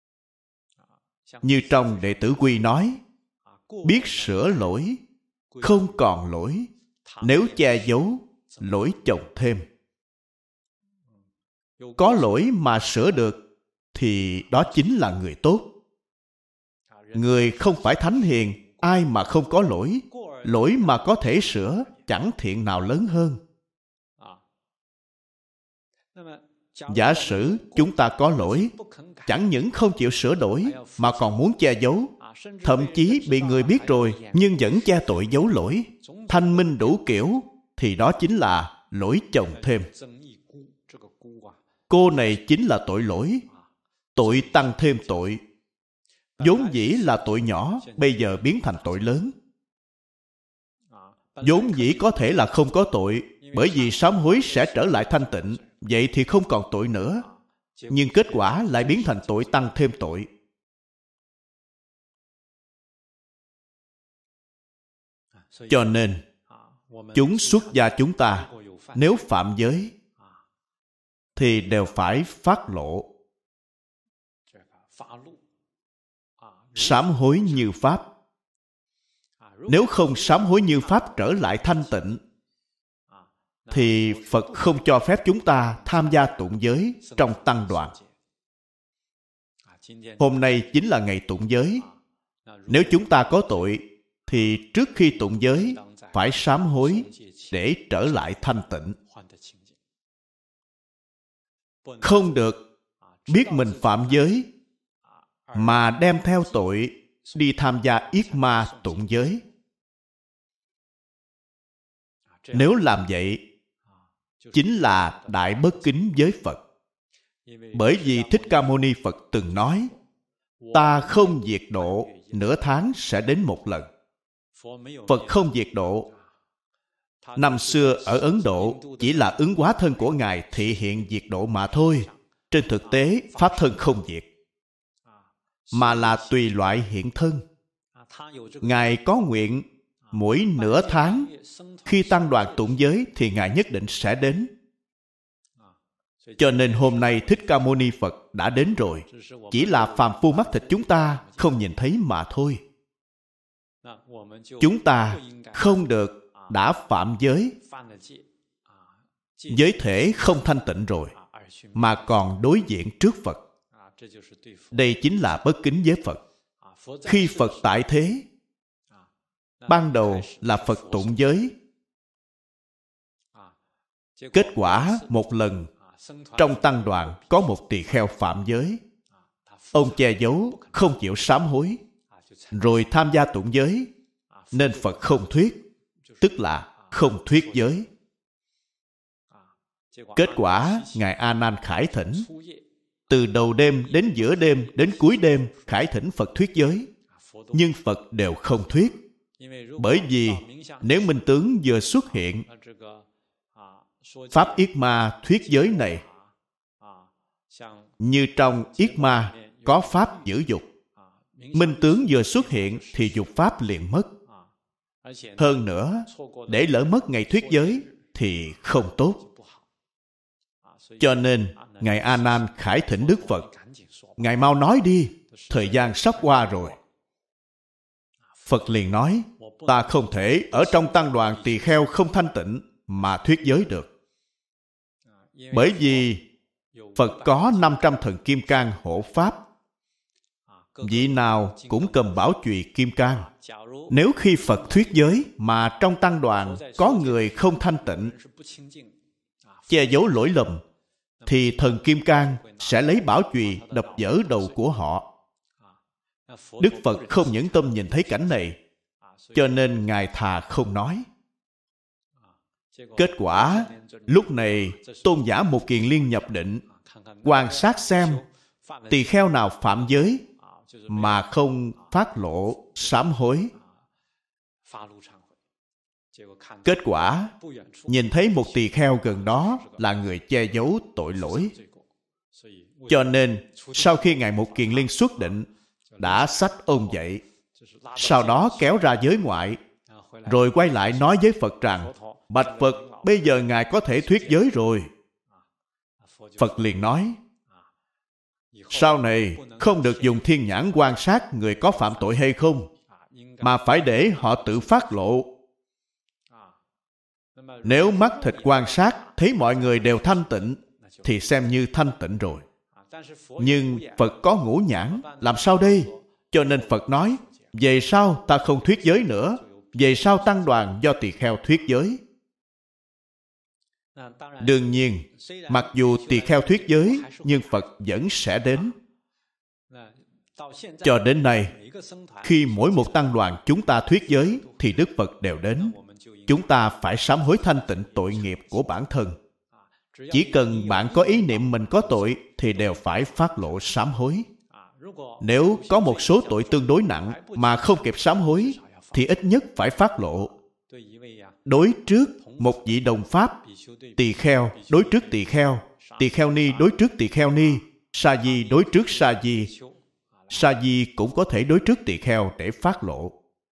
Như trong Đệ Tử Quy nói, biết sửa lỗi, không còn lỗi. Nếu che giấu, lỗi chồng thêm. Có lỗi mà sửa được, thì đó chính là người tốt. Người không phải thánh hiền, ai mà không có lỗi. Lỗi mà có thể sửa, chẳng thiện nào lớn hơn. Giả sử chúng ta có lỗi, chẳng những không chịu sửa đổi, mà còn muốn che giấu, thậm chí bị người biết rồi, nhưng vẫn che tội giấu lỗi, thanh minh đủ kiểu, thì đó chính là lỗi chồng thêm. Cô này chính là tội lỗi, tội tăng thêm tội. Vốn dĩ là tội nhỏ, bây giờ biến thành tội lớn. Vốn dĩ có thể là không có tội, bởi vì sám hối sẽ trở lại thanh tịnh, vậy thì không còn tội nữa. Nhưng kết quả lại biến thành tội tăng thêm tội. Cho nên, chúng xuất gia chúng ta, nếu phạm giới, thì đều phải phát lộ. Sám hối như Pháp. Nếu không sám hối như Pháp trở lại thanh tịnh, thì Phật không cho phép chúng ta tham gia tụng giới trong tăng đoàn. Hôm nay chính là ngày tụng giới. Nếu chúng ta có tội, thì trước khi tụng giới, phải sám hối để trở lại thanh tịnh. Không được biết mình phạm giới, mà đem theo tội đi tham gia yết ma tụng giới. Nếu làm vậy, chính là đại bất kính với Phật. Bởi vì Thích Ca Mâu Ni Phật từng nói, ta không diệt độ, nửa tháng sẽ đến một lần. Phật không diệt độ. Năm xưa ở Ấn Độ, chỉ là ứng hóa thân của Ngài thị hiện diệt độ mà thôi. Trên thực tế, Pháp thân không diệt, mà là tùy loại hiện thân. Ngài có nguyện, mỗi nửa tháng, khi tăng đoàn tụng giới, thì Ngài nhất định sẽ đến. Cho nên hôm nay Thích Ca Mâu Ni Phật đã đến rồi. Chỉ là phàm phu mắt thịt chúng ta không nhìn thấy mà thôi. Chúng ta không được đã phạm giới, giới thể không thanh tịnh rồi, mà còn đối diện trước Phật. Đây chính là bất kính với Phật. Khi Phật tại thế, ban đầu là Phật tụng giới. Kết quả một lần, trong tăng đoàn có một tỳ kheo phạm giới. Ông che giấu, không chịu sám hối, rồi tham gia tụng giới, nên Phật không thuyết, tức là không thuyết giới. Kết quả, Ngài A Nan khải thỉnh. Từ đầu đêm đến giữa đêm đến cuối đêm khải thỉnh Phật thuyết giới, nhưng Phật đều không thuyết. Bởi vì nếu minh tướng vừa xuất hiện, Pháp Yết Ma thuyết giới này, như trong Yết Ma có pháp giữ dục. Minh tướng vừa xuất hiện thì dục pháp liền mất. Hơn nữa, để lỡ mất ngày thuyết giới thì không tốt. Cho nên, Ngài A Nan khải thỉnh Đức Phật, Ngài mau nói đi, thời gian sắp qua rồi. Phật liền nói, ta không thể ở trong tăng đoàn tỳ kheo không thanh tịnh mà thuyết giới được. Bởi vì Phật có 500 thần kim cang hộ pháp, vị nào cũng cầm bảo chùy kim cang. Nếu khi Phật thuyết giới mà trong tăng đoàn có người không thanh tịnh, che giấu lỗi lầm, thì thần kim cang sẽ lấy bảo chùy đập vỡ đầu của họ. Đức Phật không nhẫn tâm nhìn thấy cảnh này, cho nên Ngài thà không nói. Kết quả, lúc này tôn giả Một Kiền Liên nhập định, quan sát xem tỳ kheo nào phạm giới mà không phát lộ sám hối. Kết quả, nhìn thấy một tỳ kheo gần đó là người che giấu tội lỗi. Cho nên, sau khi Ngài Một Kiền Liên xuất định, đã xách ông dậy, sau đó kéo ra giới ngoại, rồi quay lại nói với Phật rằng, bạch Phật, bây giờ Ngài có thể thuyết giới rồi. Phật liền nói, sau này không được dùng thiên nhãn quan sát người có phạm tội hay không, mà phải để họ tự phát lộ. Nếu mắt thịt quan sát thấy mọi người đều thanh tịnh, thì xem như thanh tịnh rồi. Nhưng Phật có ngũ nhãn, làm sao đây? Cho nên Phật nói, về sau ta không thuyết giới nữa, về sau tăng đoàn do tỳ kheo thuyết giới. Đương nhiên, mặc dù tỳ kheo thuyết giới, nhưng Phật vẫn sẽ đến. Cho đến nay, khi mỗi một tăng đoàn chúng ta thuyết giới, thì Đức Phật đều đến. Chúng ta phải sám hối thanh tịnh tội nghiệp của bản thân. Chỉ cần bạn có ý niệm mình có tội, thì đều phải phát lộ sám hối. Nếu có một số tội tương đối nặng mà không kịp sám hối, thì ít nhất phải phát lộ. Đối trước một vị đồng pháp, tỳ kheo đối trước tỳ kheo ni đối trước tỳ kheo ni, sa di đối trước sa di cũng có thể đối trước tỳ kheo để phát lộ.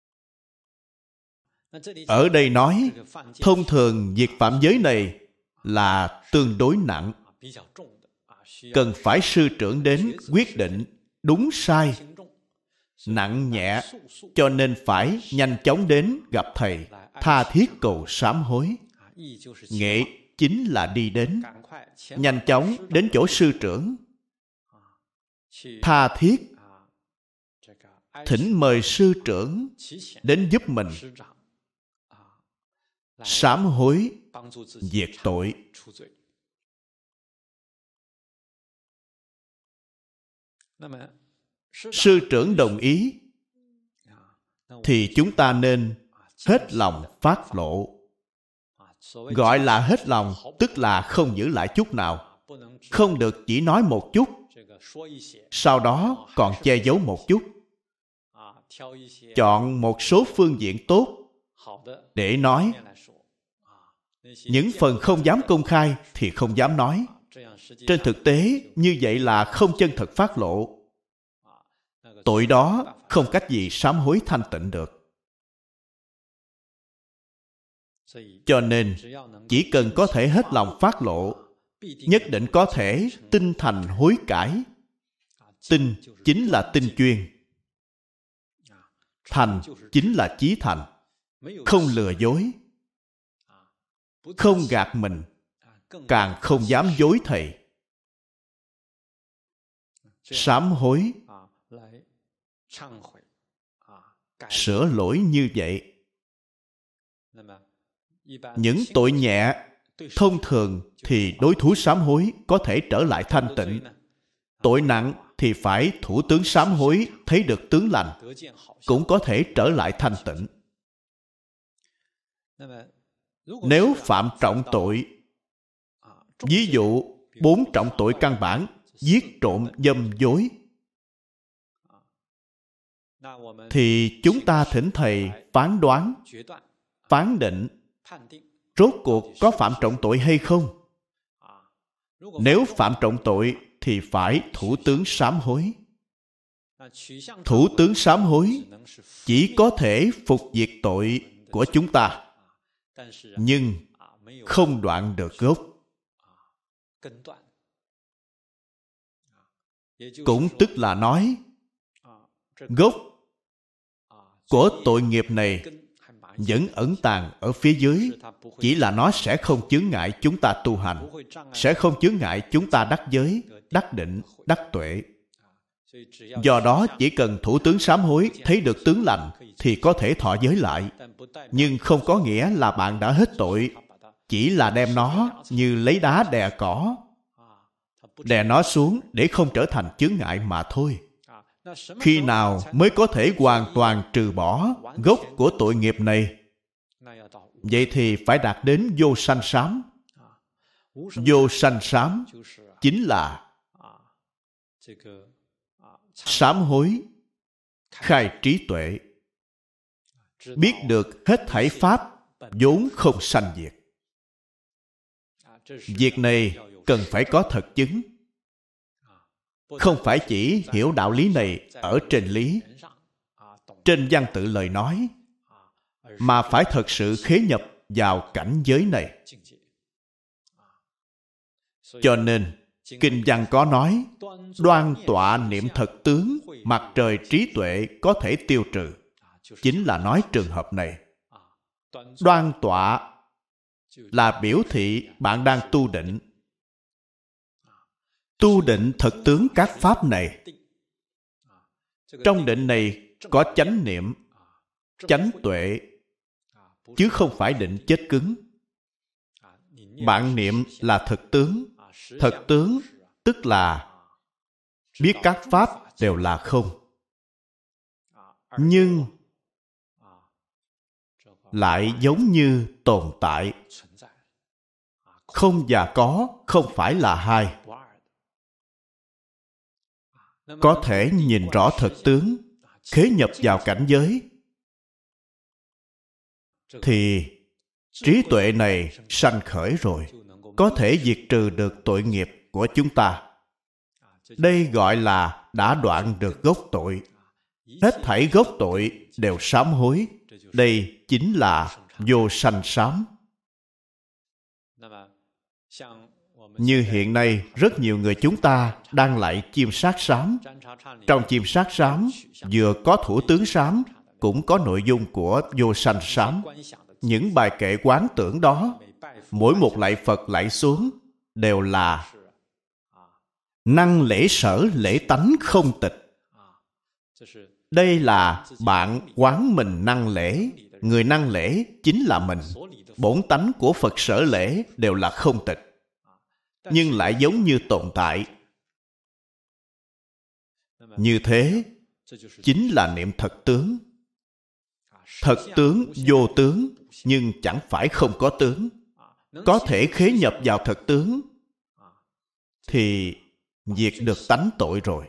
Ở đây nói, thông thường việc phạm giới này là tương đối nặng, cần phải sư trưởng đến quyết định đúng sai, nặng nhẹ, cho nên phải nhanh chóng đến gặp thầy, tha thiết cầu sám hối. Nghệ chính là đi đến, nhanh chóng đến chỗ sư trưởng, tha thiết thỉnh mời sư trưởng đến giúp mình sám hối diệt tội. Sư trưởng đồng ý thì chúng ta nên hết lòng phát lộ. Gọi là hết lòng, tức là không giữ lại chút nào. Không được chỉ nói một chút, sau đó còn che giấu một chút. Chọn một số phương diện tốt để nói. Những phần không dám công khai thì không dám nói. Trên thực tế, như vậy là không chân thật phát lộ. Tội đó không cách gì sám hối thanh tịnh được. Cho nên, chỉ cần có thể hết lòng phát lộ, nhất định có thể tinh thành hối cải. Tinh chính là tinh chuyên. Thành chính là chí thành. Không lừa dối, không gạt mình, càng không dám dối thầy. Sám hối, sửa lỗi như vậy. Những tội nhẹ, thông thường thì đối thú sám hối có thể trở lại thanh tịnh. Tội nặng thì phải thủ tướng sám hối thấy được tướng lành, cũng có thể trở lại thanh tịnh. Nếu phạm trọng tội, ví dụ 4 trọng tội căn bản, giết, trộm, dâm, dối, thì chúng ta thỉnh thầy phán đoán, phán định, rốt cuộc có phạm trọng tội hay không? Nếu phạm trọng tội thì phải thủ tướng sám hối. Thủ tướng sám hối chỉ có thể phục diệt tội của chúng ta, nhưng không đoạn được gốc. Cũng tức là nói, gốc của tội nghiệp này vẫn ẩn tàng ở phía dưới, chỉ là nó sẽ không chướng ngại chúng ta tu hành, sẽ không chướng ngại chúng ta đắc giới, đắc định, đắc tuệ. Do đó chỉ cần thủ tướng sám hối thấy được tướng lành thì có thể thọ giới lại, nhưng không có nghĩa là bạn đã hết tội, chỉ là đem nó như lấy đá đè cỏ, đè nó xuống để không trở thành chướng ngại mà thôi. Khi nào mới có thể hoàn toàn trừ bỏ gốc của tội nghiệp này? Vậy thì phải đạt đến vô sanh sám. Vô sanh sám chính là sám hối, khai trí tuệ, biết được hết thảy pháp vốn không sanh diệt. Việc này cần phải có thật chứng. Không phải chỉ hiểu đạo lý này ở trên lý, trên văn tự lời nói, mà phải thật sự khế nhập vào cảnh giới này. Cho nên kinh văn có nói, đoan tọa niệm thật tướng, mặt trời trí tuệ có thể tiêu trừ. Chính là nói trường hợp này. Đoan tọa là biểu thị bạn đang tu định. Tu định thật tướng các pháp này. Trong định này có chánh niệm, chánh tuệ, chứ không phải định chết cứng. Bạn niệm là thật tướng. Thật tướng tức là biết các pháp đều là không, nhưng lại giống như tồn tại. Không và có không phải là hai. Có thể nhìn rõ thật tướng, khế nhập vào cảnh giới, thì trí tuệ này sanh khởi rồi, có thể diệt trừ được tội nghiệp của chúng ta. Đây gọi là đã đoạn được gốc tội. Hết thảy gốc tội đều sám hối. Đây chính là vô sanh sám. Như hiện nay, rất nhiều người chúng ta đang lạy chiêm sát sám. Trong chiêm sát sám, vừa có thủ tướng sám, cũng có nội dung của vô sanh sám. Những bài kệ quán tưởng đó, mỗi một lạy Phật lạy xuống đều là năng lễ sở lễ tánh không tịch. Đây là bạn quán mình năng lễ. Người năng lễ chính là mình. Bổn tánh của Phật sở lễ đều là không tịch, nhưng lại giống như tồn tại. Như thế chính là niệm thật tướng. Thật tướng vô tướng, nhưng chẳng phải không có tướng. Có thể khế nhập vào thật tướng thì diệt được tánh tội rồi.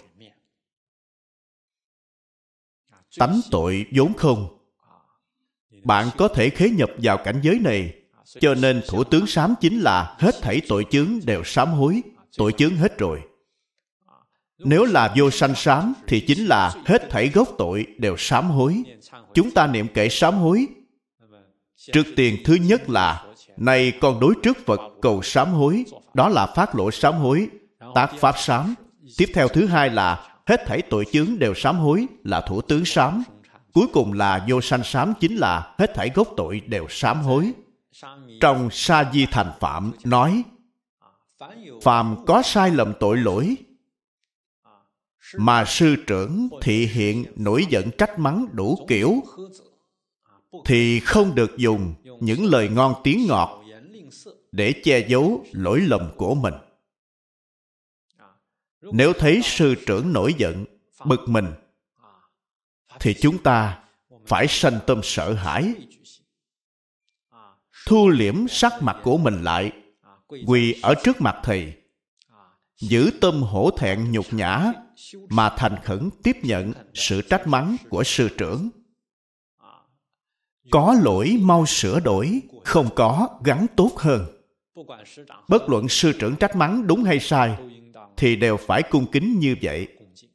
Tánh tội vốn không. Bạn có thể khế nhập vào cảnh giới này, cho nên thủ tướng sám chính là hết thảy tội chướng đều sám hối. Tội chướng hết rồi. Nếu là vô sanh sám thì chính là hết thảy gốc tội đều sám hối. Chúng ta niệm kệ sám hối. Trước tiên thứ nhất là này con đối trước Phật cầu sám hối, đó là phát lộ sám hối, tác pháp sám. Tiếp theo thứ hai là hết thảy tội chướng đều sám hối, là thủ tướng sám. Cuối cùng là vô sanh sám, chính là hết thảy gốc tội đều sám hối. Trong Sa Di Thành Phạm nói, phàm có sai lầm tội lỗi mà sư trưởng thị hiện nổi giận trách mắng đủ kiểu, thì không được dùng những lời ngon tiếng ngọt để che giấu lỗi lầm của mình. Nếu thấy sư trưởng nổi giận, bực mình, thì chúng ta phải sanh tâm sợ hãi, thu liễm sắc mặt của mình lại, quỳ ở trước mặt thầy, giữ tâm hổ thẹn nhục nhã mà thành khẩn tiếp nhận sự trách mắng của sư trưởng. Có lỗi mau sửa đổi, không có gắn tốt hơn. Bất luận sư trưởng trách mắng đúng hay sai, thì đều phải cung kính như vậy.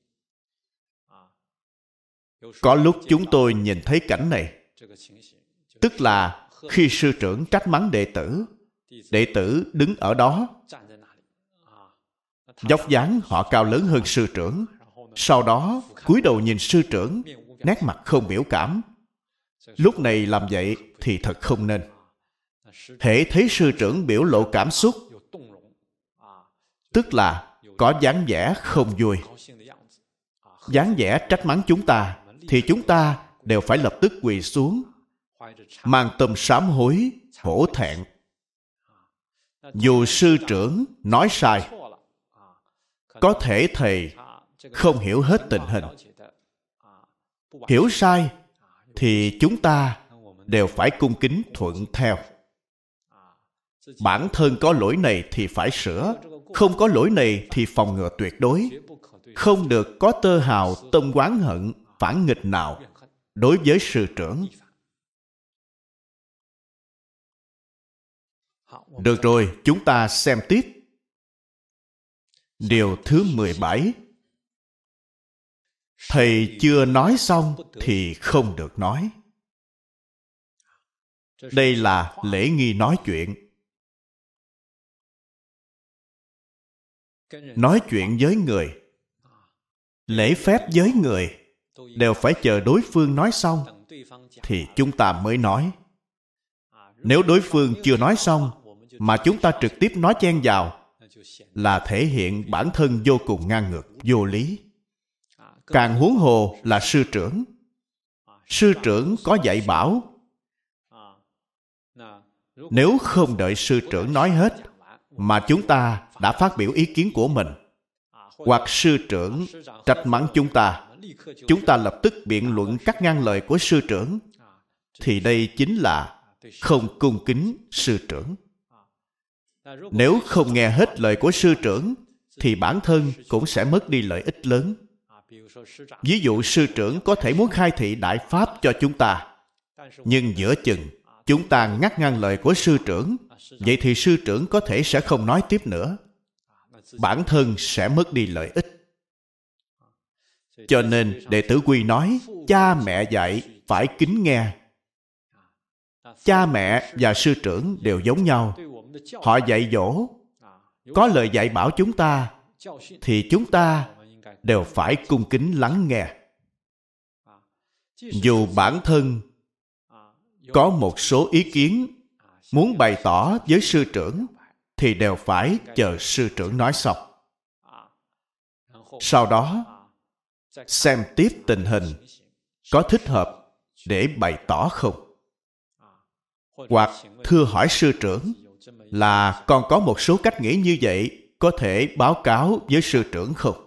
Có lúc chúng tôi nhìn thấy cảnh này, tức là khi sư trưởng trách mắng đệ tử đứng ở đó, vóc dáng họ cao lớn hơn sư trưởng, sau đó cúi đầu nhìn sư trưởng, nét mặt không biểu cảm. Lúc này làm vậy thì thật không nên. Hễ thấy sư trưởng biểu lộ cảm xúc, tức là có dáng vẻ không vui, dáng vẻ trách mắng chúng ta, thì chúng ta đều phải lập tức quỳ xuống, mang tâm sám hối, hổ thẹn. Dù sư trưởng nói sai, có thể thầy không hiểu hết tình hình. Hiểu sai thì chúng ta đều phải cung kính thuận theo. Bản thân có lỗi này thì phải sửa, không có lỗi này thì phòng ngừa tuyệt đối. Không được có tơ hào tâm oán hận, phản nghịch nào đối với sư trưởng. Được rồi, chúng ta xem tiếp. Điều thứ 17. Thầy chưa nói xong thì không được nói. Đây là lễ nghi nói chuyện. Nói chuyện với người, lễ phép với người, đều phải chờ đối phương nói xong thì chúng ta mới nói. Nếu đối phương chưa nói xong mà chúng ta trực tiếp nói chen vào, là thể hiện bản thân vô cùng ngang ngược, vô lý. Càng huống hồ là sư trưởng. Sư trưởng có dạy bảo. Nếu không đợi sư trưởng nói hết mà chúng ta đã phát biểu ý kiến của mình, hoặc sư trưởng trách mắng chúng ta lập tức biện luận cắt ngang lời của sư trưởng, thì đây chính là không cung kính sư trưởng. Nếu không nghe hết lời của sư trưởng thì bản thân cũng sẽ mất đi lợi ích lớn. Ví dụ sư trưởng có thể muốn khai thị đại pháp cho chúng ta, nhưng giữa chừng chúng ta ngắt ngang lời của sư trưởng, vậy thì sư trưởng có thể sẽ không nói tiếp nữa. Bản thân sẽ mất đi lợi ích. Cho nên đệ tử Quy nói, cha mẹ dạy phải kính nghe. Cha mẹ và sư trưởng đều giống nhau. Họ dạy dỗ, có lời dạy bảo chúng ta, thì chúng ta đều phải cung kính lắng nghe. Dù bản thân có một số ý kiến muốn bày tỏ với sư trưởng, thì đều phải chờ sư trưởng nói xong. Sau đó xem tiếp tình hình, có thích hợp để bày tỏ không? Hoặc thưa hỏi sư trưởng là còn có một số cách nghĩ như vậy, có thể báo cáo với sư trưởng không?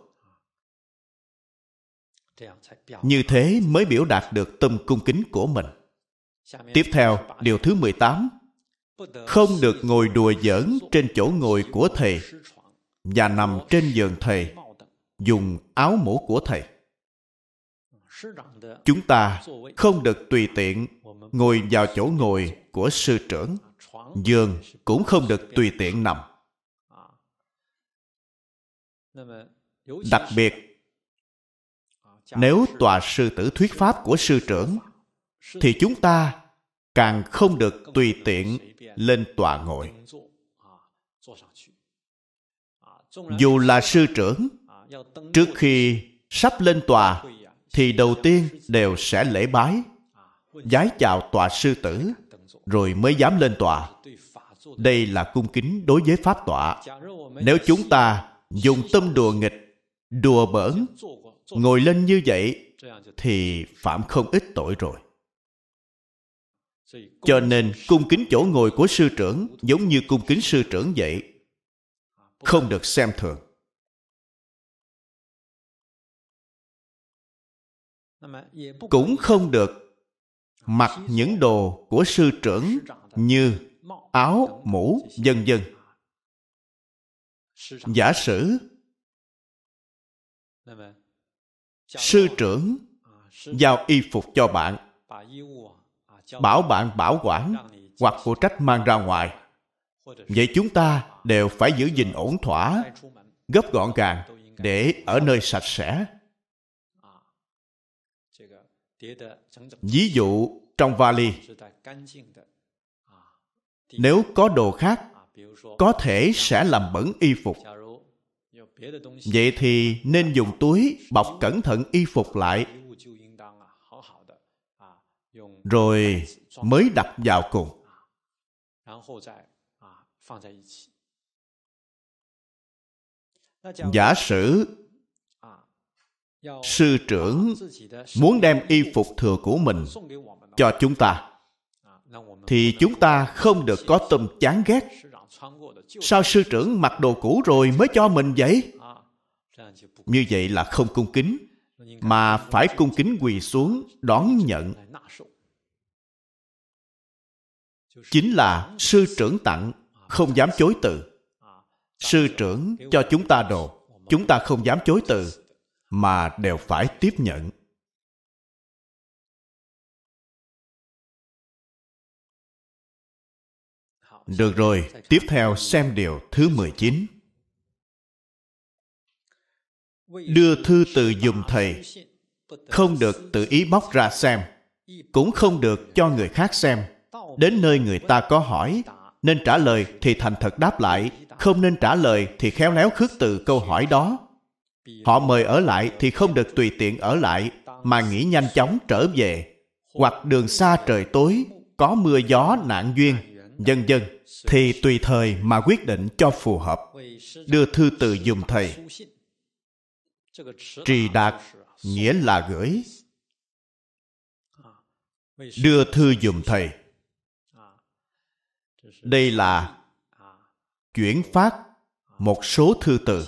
Như thế mới biểu đạt được tâm cung kính của mình. Tiếp theo, điều thứ 18. Không được ngồi đùa giỡn trên chỗ ngồi của thầy và nằm trên giường thầy, dùng áo mũ của thầy. Chúng ta không được tùy tiện ngồi vào chỗ ngồi của sư trưởng. Giường cũng không được tùy tiện nằm. Đặc biệt, nếu tòa sư tử thuyết pháp của sư trưởng, thì chúng ta càng không được tùy tiện lên tòa ngồi. Dù là sư trưởng, trước khi sắp lên tòa, thì đầu tiên đều sẽ lễ bái, vái chào tòa sư tử, rồi mới dám lên tòa. Đây là cung kính đối với pháp tọa. Nếu chúng ta dùng tâm đùa nghịch, đùa bỡn, ngồi lên như vậy, thì phạm không ít tội rồi. Cho nên cung kính chỗ ngồi của sư trưởng giống như cung kính sư trưởng vậy, không được xem thường. Cũng không được mặc những đồ của sư trưởng như áo, mũ, vân vân. Giả sử sư trưởng giao y phục cho bạn, bảo bạn bảo quản hoặc phụ trách mang ra ngoài. Vậy chúng ta đều phải giữ gìn ổn thỏa, gấp gọn gàng để ở nơi sạch sẽ. Ví dụ trong vali, nếu có đồ khác có thể sẽ làm bẩn y phục, vậy thì nên dùng túi bọc cẩn thận y phục lại, rồi mới đặt vào cùng. Giả sử sư trưởng muốn đem y phục thừa của mình cho chúng ta, thì chúng ta không được có tâm chán ghét. Sao sư trưởng mặc đồ cũ rồi mới cho mình vậy? Như vậy là không cung kính, mà phải cung kính quỳ xuống đón nhận. Chính là sư trưởng tặng, không dám chối từ. Sư trưởng cho chúng ta đồ, chúng ta không dám chối từ, mà đều phải tiếp nhận. Được rồi, tiếp theo xem điều thứ 19. Đưa thư từ giùm thầy, không được tự ý bóc ra xem, cũng không được cho người khác xem. Đến nơi người ta có hỏi, nên trả lời thì thành thật đáp lại, không nên trả lời thì khéo léo khước từ câu hỏi đó. Họ mời ở lại thì không được tùy tiện ở lại, mà nghĩ nhanh chóng trở về. Hoặc đường xa trời tối, có mưa gió nạn duyên, vân vân, thì tùy thời mà quyết định cho phù hợp. Đưa thư từ giùm thầy. Trì đạt nghĩa là gửi. Đưa thư giùm thầy. Đây là chuyển phát một số thư từ,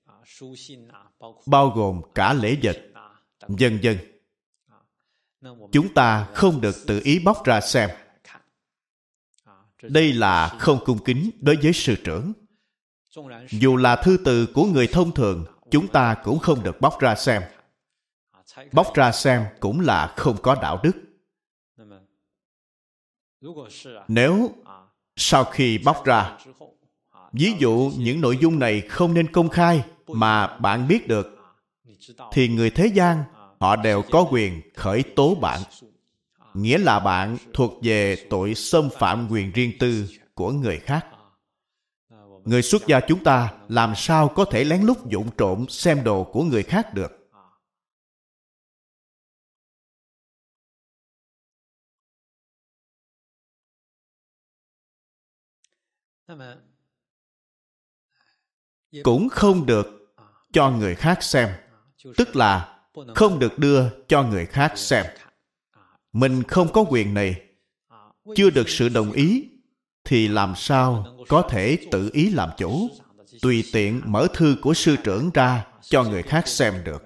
bao gồm cả lễ vật, vân vân. Chúng ta không được tự ý bóc ra xem. Đây là không cung kính đối với sư trưởng. Dù là thư từ của người thông thường, chúng ta cũng không được bóc ra xem. Bóc ra xem cũng là không có đạo đức. Nếu sau khi bóc ra, ví dụ những nội dung này không nên công khai mà bạn biết được, thì người thế gian họ đều có quyền khởi tố bạn. Nghĩa là bạn thuộc về tội xâm phạm quyền riêng tư của người khác. Người xuất gia chúng ta làm sao có thể lén lút vụng trộm xem đồ của người khác được? Cũng không được cho người khác xem, tức là không được đưa cho người khác xem. Mình không có quyền này, chưa được sự đồng ý, thì làm sao có thể tự ý làm chủ, tùy tiện mở thư của sư trưởng ra cho người khác xem được.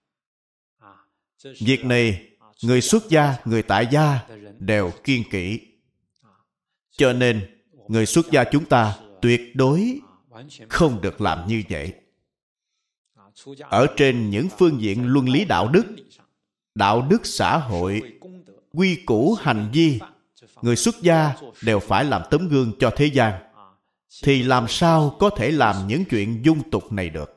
Việc này, người xuất gia, người tại gia đều kiêng kỵ. Cho nên, người xuất gia chúng ta tuyệt đối không được làm như vậy. Ở trên những phương diện luân lý đạo đức xã hội, quy củ hành vi, người xuất gia đều phải làm tấm gương cho thế gian, thì làm sao có thể làm những chuyện dung tục này được?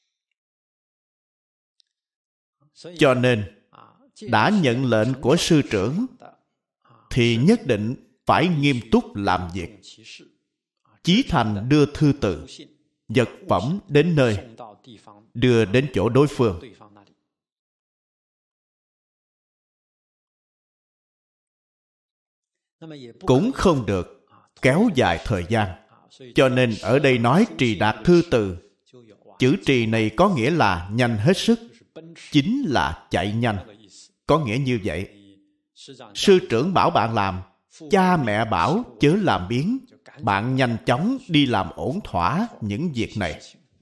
Cho nên, đã nhận lệnh của sư trưởng thì nhất định phải nghiêm túc làm việc, chí thành đưa thư từ, vật phẩm đến nơi, đưa đến chỗ đối phương. Cũng không được kéo dài thời gian. Cho nên ở đây nói trì đạt thư từ. Chữ trì này có nghĩa là nhanh hết sức, chính là chạy nhanh. Có nghĩa như vậy. Sư trưởng bảo bạn làm, cha mẹ bảo chớ làm biếng, bạn nhanh chóng đi làm ổn thỏa những việc này.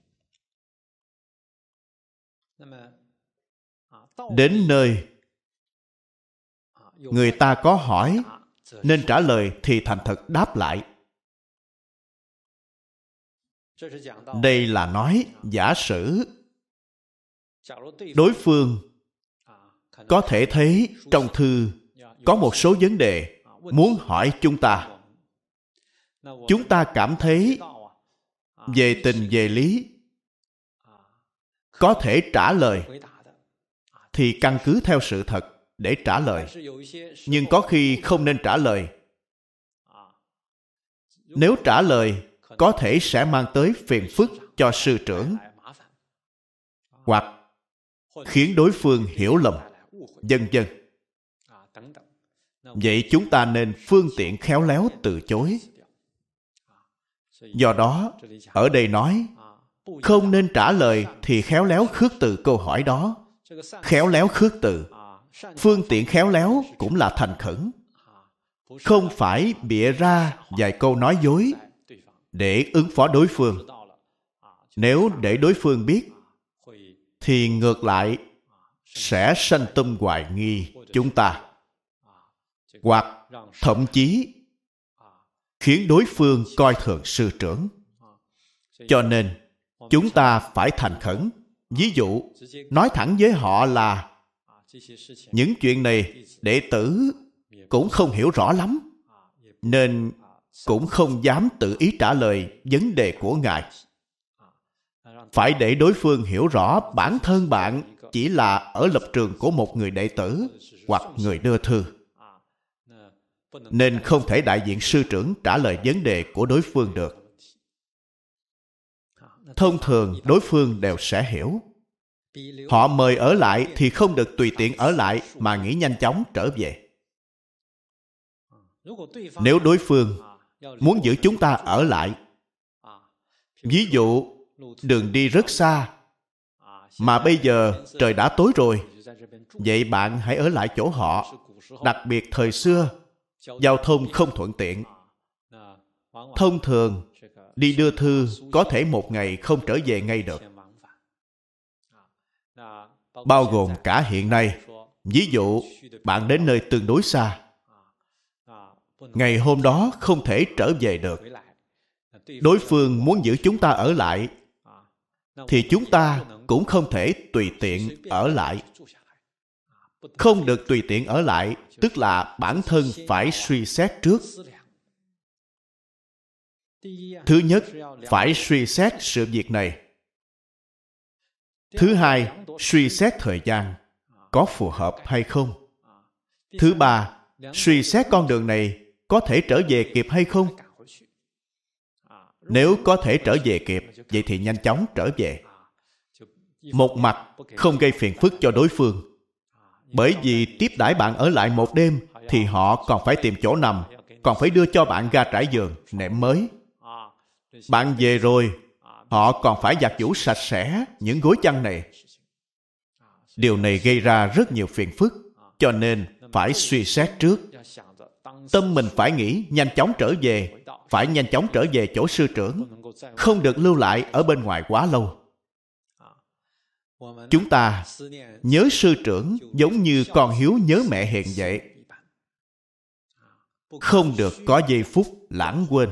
Đến nơi người ta có hỏi, nên trả lời thì thành thật đáp lại. Đây là nói giả sử đối phương có thể thấy trong thư có một số vấn đề muốn hỏi chúng ta. Chúng ta cảm thấy về tình về lý có thể trả lời thì căn cứ theo sự thật để trả lời. Nhưng có khi không nên trả lời. Nếu trả lời có thể sẽ mang tới phiền phức cho sư trưởng, hoặc khiến đối phương hiểu lầm, vân vân. Vậy chúng ta nên phương tiện khéo léo từ chối. Do đó, ở đây nói, không nên trả lời thì khéo léo khước từ câu hỏi đó. Khéo léo khước từ, phương tiện khéo léo cũng là thành khẩn. Không phải bịa ra vài câu nói dối để ứng phó đối phương. Nếu để đối phương biết, thì ngược lại sẽ sanh tâm hoài nghi chúng ta, hoặc thậm chí khiến đối phương coi thường sư trưởng. Cho nên chúng ta phải thành khẩn. Ví dụ, nói thẳng với họ là những chuyện này đệ tử cũng không hiểu rõ lắm, nên cũng không dám tự ý trả lời vấn đề của ngài. Phải để đối phương hiểu rõ bản thân bạn chỉ là ở lập trường của một người đệ tử hoặc người đưa thư, nên không thể đại diện sư trưởng trả lời vấn đề của đối phương được. Thông thường đối phương đều sẽ hiểu. Họ mời ở lại thì không được tùy tiện ở lại mà nghĩ nhanh chóng trở về. Nếu đối phương muốn giữ chúng ta ở lại, ví dụ đường đi rất xa, mà bây giờ trời đã tối rồi, vậy bạn hãy ở lại chỗ họ. Đặc biệt thời xưa, giao thông không thuận tiện. Thông thường, đi đưa thư có thể một ngày không trở về ngay được. Bao gồm cả hiện nay. Ví dụ, bạn đến nơi tương đối xa, ngày hôm đó không thể trở về được. Đối phương muốn giữ chúng ta ở lại, thì chúng ta cũng không thể tùy tiện ở lại. Không được tùy tiện ở lại, tức là bản thân phải suy xét trước. Thứ nhất, phải suy xét sự việc này. Thứ hai, suy xét thời gian, có phù hợp hay không. Thứ ba, suy xét con đường này có thể trở về kịp hay không. Nếu có thể trở về kịp, vậy thì nhanh chóng trở về. Một mặt không gây phiền phức cho đối phương, bởi vì tiếp đãi bạn ở lại một đêm thì họ còn phải tìm chỗ nằm, còn phải đưa cho bạn ga trải giường, nệm mới. Bạn về rồi, họ còn phải giặt giũ sạch sẽ những gối chăn này. Điều này gây ra rất nhiều phiền phức, cho nên phải suy xét trước. Tâm mình phải nghĩ nhanh chóng trở về, phải nhanh chóng trở về chỗ sư trưởng, không được lưu lại ở bên ngoài quá lâu. Chúng ta nhớ sư trưởng giống như con hiếu nhớ mẹ hiền vậy. Không được có giây phút lãng quên.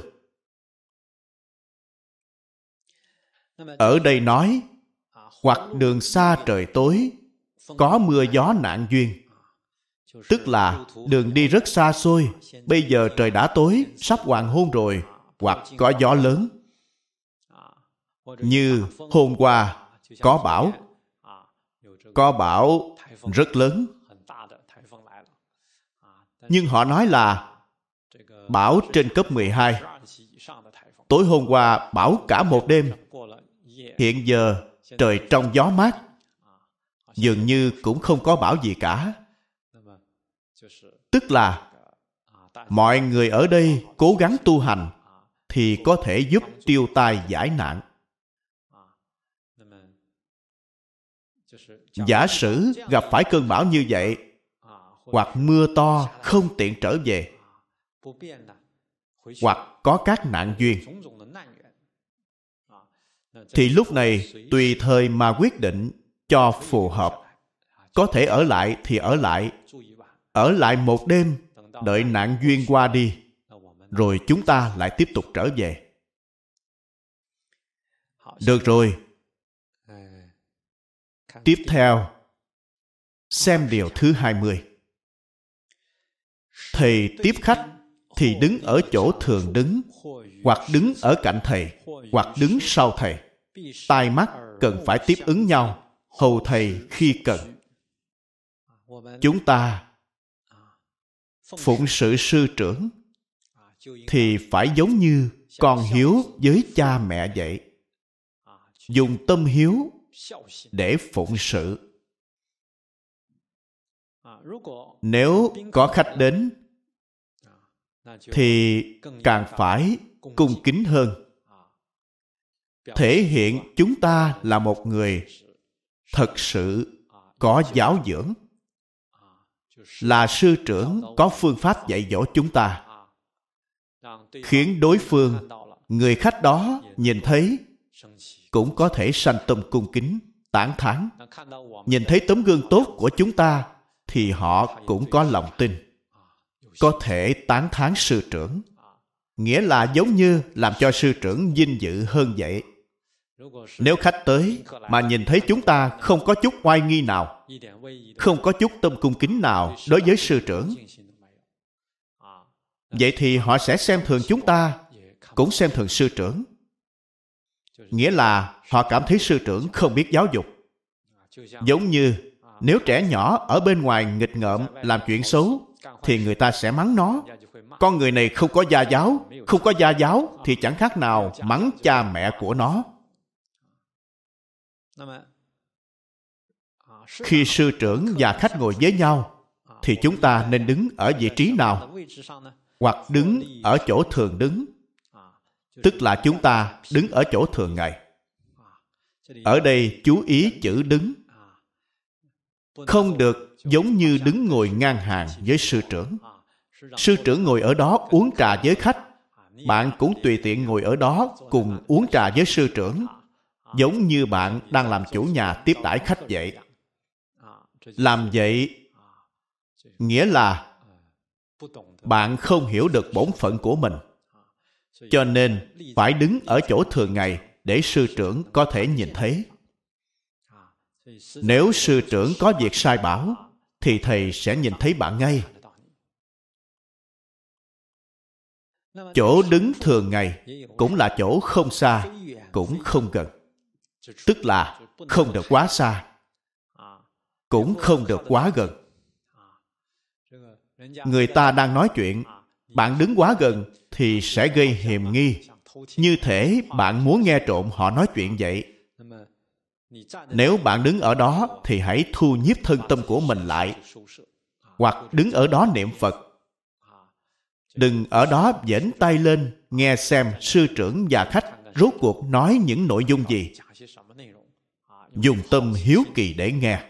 Ở đây nói, hoặc đường xa trời tối, có mưa gió nạn duyên. Tức là đường đi rất xa xôi, bây giờ trời đã tối, sắp hoàng hôn rồi, hoặc có gió lớn. Như hôm qua, có bão rất lớn. Nhưng họ nói là bão trên cấp 12. Tối hôm qua bão cả một đêm. Hiện giờ trời trong gió mát, dường như cũng không có bão gì cả. Tức là mọi người ở đây cố gắng tu hành thì có thể giúp tiêu tai giải nạn. Giả sử gặp phải cơn bão như vậy, hoặc mưa to không tiện trở về, hoặc có các nạn duyên, thì lúc này tùy thời mà quyết định cho phù hợp. Có thể ở lại thì ở lại một đêm, đợi nạn duyên qua đi, rồi chúng ta lại tiếp tục trở về. Được rồi. Tiếp theo, xem điều thứ 20. thầy tiếp khách thì đứng ở chỗ thường đứng, hoặc đứng ở cạnh thầy, hoặc đứng sau thầy. Tai mắt cần phải tiếp ứng nhau, hầu thầy khi cần. Chúng ta phụng sự sư trưởng thì phải giống như con hiếu với cha mẹ vậy, dùng tâm hiếu để phụng sự. Nếu có khách đến thì càng phải cung kính hơn, thể hiện chúng ta là một người thật sự có giáo dưỡng, là sư trưởng có phương pháp dạy dỗ chúng ta, khiến đối phương, người khách đó nhìn thấy cũng có thể sanh tâm cung kính, tán thán. Nhìn thấy tấm gương tốt của chúng ta thì họ cũng có lòng tin, có thể tán thán sư trưởng. Nghĩa là giống như làm cho sư trưởng vinh dự hơn vậy. Nếu khách tới mà nhìn thấy chúng ta không có chút oai nghi nào, không có chút tâm cung kính nào đối với sư trưởng, vậy thì họ sẽ xem thường chúng ta, cũng xem thường sư trưởng. Nghĩa là họ cảm thấy sư trưởng không biết giáo dục. Giống như nếu trẻ nhỏ ở bên ngoài nghịch ngợm làm chuyện xấu thì người ta sẽ mắng nó. Con người này không có gia giáo, không có gia giáo thì chẳng khác nào mắng cha mẹ của nó. Khi sư trưởng và khách ngồi với nhau thì chúng ta nên đứng ở vị trí nào? Hoặc đứng ở chỗ thường đứng, tức là chúng ta đứng ở chỗ thường ngày. Ở đây chú ý chữ đứng, không được giống như đứng ngồi ngang hàng với sư trưởng. Sư trưởng ngồi ở đó uống trà với khách, bạn cũng tùy tiện ngồi ở đó cùng uống trà với sư trưởng, giống như bạn đang làm chủ nhà tiếp đãi khách vậy. Làm vậy nghĩa là bạn không hiểu được bổn phận của mình, cho nên phải đứng ở chỗ thường ngày để sư trưởng có thể nhìn thấy. Nếu sư trưởng có việc sai bảo thì thầy sẽ nhìn thấy bạn ngay. Chỗ đứng thường ngày cũng là chỗ không xa, cũng không gần. Tức là không được quá xa, cũng không được quá gần. Người ta đang nói chuyện, bạn đứng quá gần thì sẽ gây hiềm nghi, như thể bạn muốn nghe trộm họ nói chuyện vậy. Nếu bạn đứng ở đó thì hãy thu nhiếp thân tâm của mình lại, hoặc đứng ở đó niệm Phật. Đừng ở đó vểnh tay lên nghe xem sư trưởng và khách rốt cuộc nói những nội dung gì. Dùng tâm hiếu kỳ để nghe.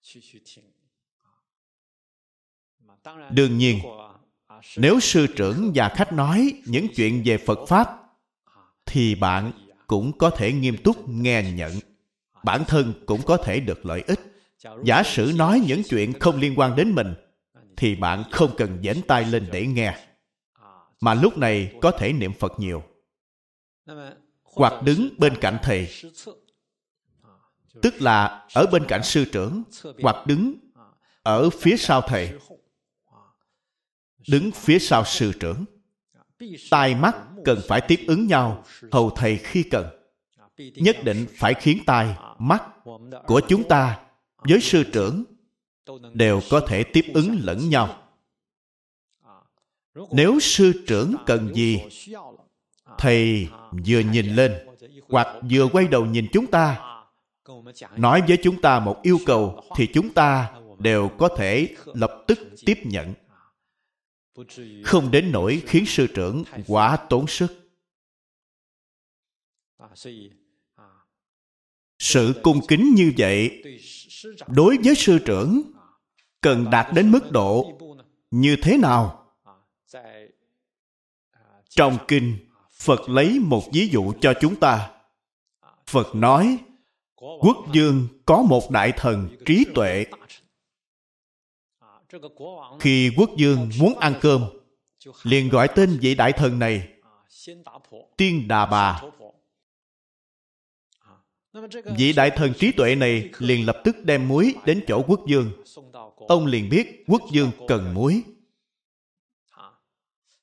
Đương nhiên, nếu sư trưởng và khách nói những chuyện về Phật Pháp thì bạn cũng có thể nghiêm túc nghe nhận. Bản thân cũng có thể được lợi ích. Giả sử nói những chuyện không liên quan đến mình thì bạn không cần vểnh tai lên để nghe, mà lúc này có thể niệm Phật nhiều. Hoặc đứng bên cạnh thầy, tức là ở bên cạnh sư trưởng, hoặc đứng ở phía sau thầy, đứng phía sau sư trưởng. Tai mắt cần phải tiếp ứng nhau, hầu thầy khi cần. Nhất định phải khiến tai, mắt của chúng ta với sư trưởng đều có thể tiếp ứng lẫn nhau. Nếu sư trưởng cần gì, thầy vừa nhìn lên hoặc vừa quay đầu nhìn chúng ta, nói với chúng ta một yêu cầu thì chúng ta đều có thể lập tức tiếp nhận, không đến nỗi khiến sư trưởng quá tốn sức. Sự cung kính như vậy đối với sư trưởng cần đạt đến mức độ như thế nào? Trong kinh, Phật lấy một ví dụ cho chúng ta. Phật nói, quốc vương có một đại thần trí tuệ. Khi quốc vương muốn ăn cơm, liền gọi tên vị đại thần này Tiên Đà Bà. Vị đại thần trí tuệ này liền lập tức đem muối đến chỗ quốc vương. Ông liền biết quốc vương cần muối.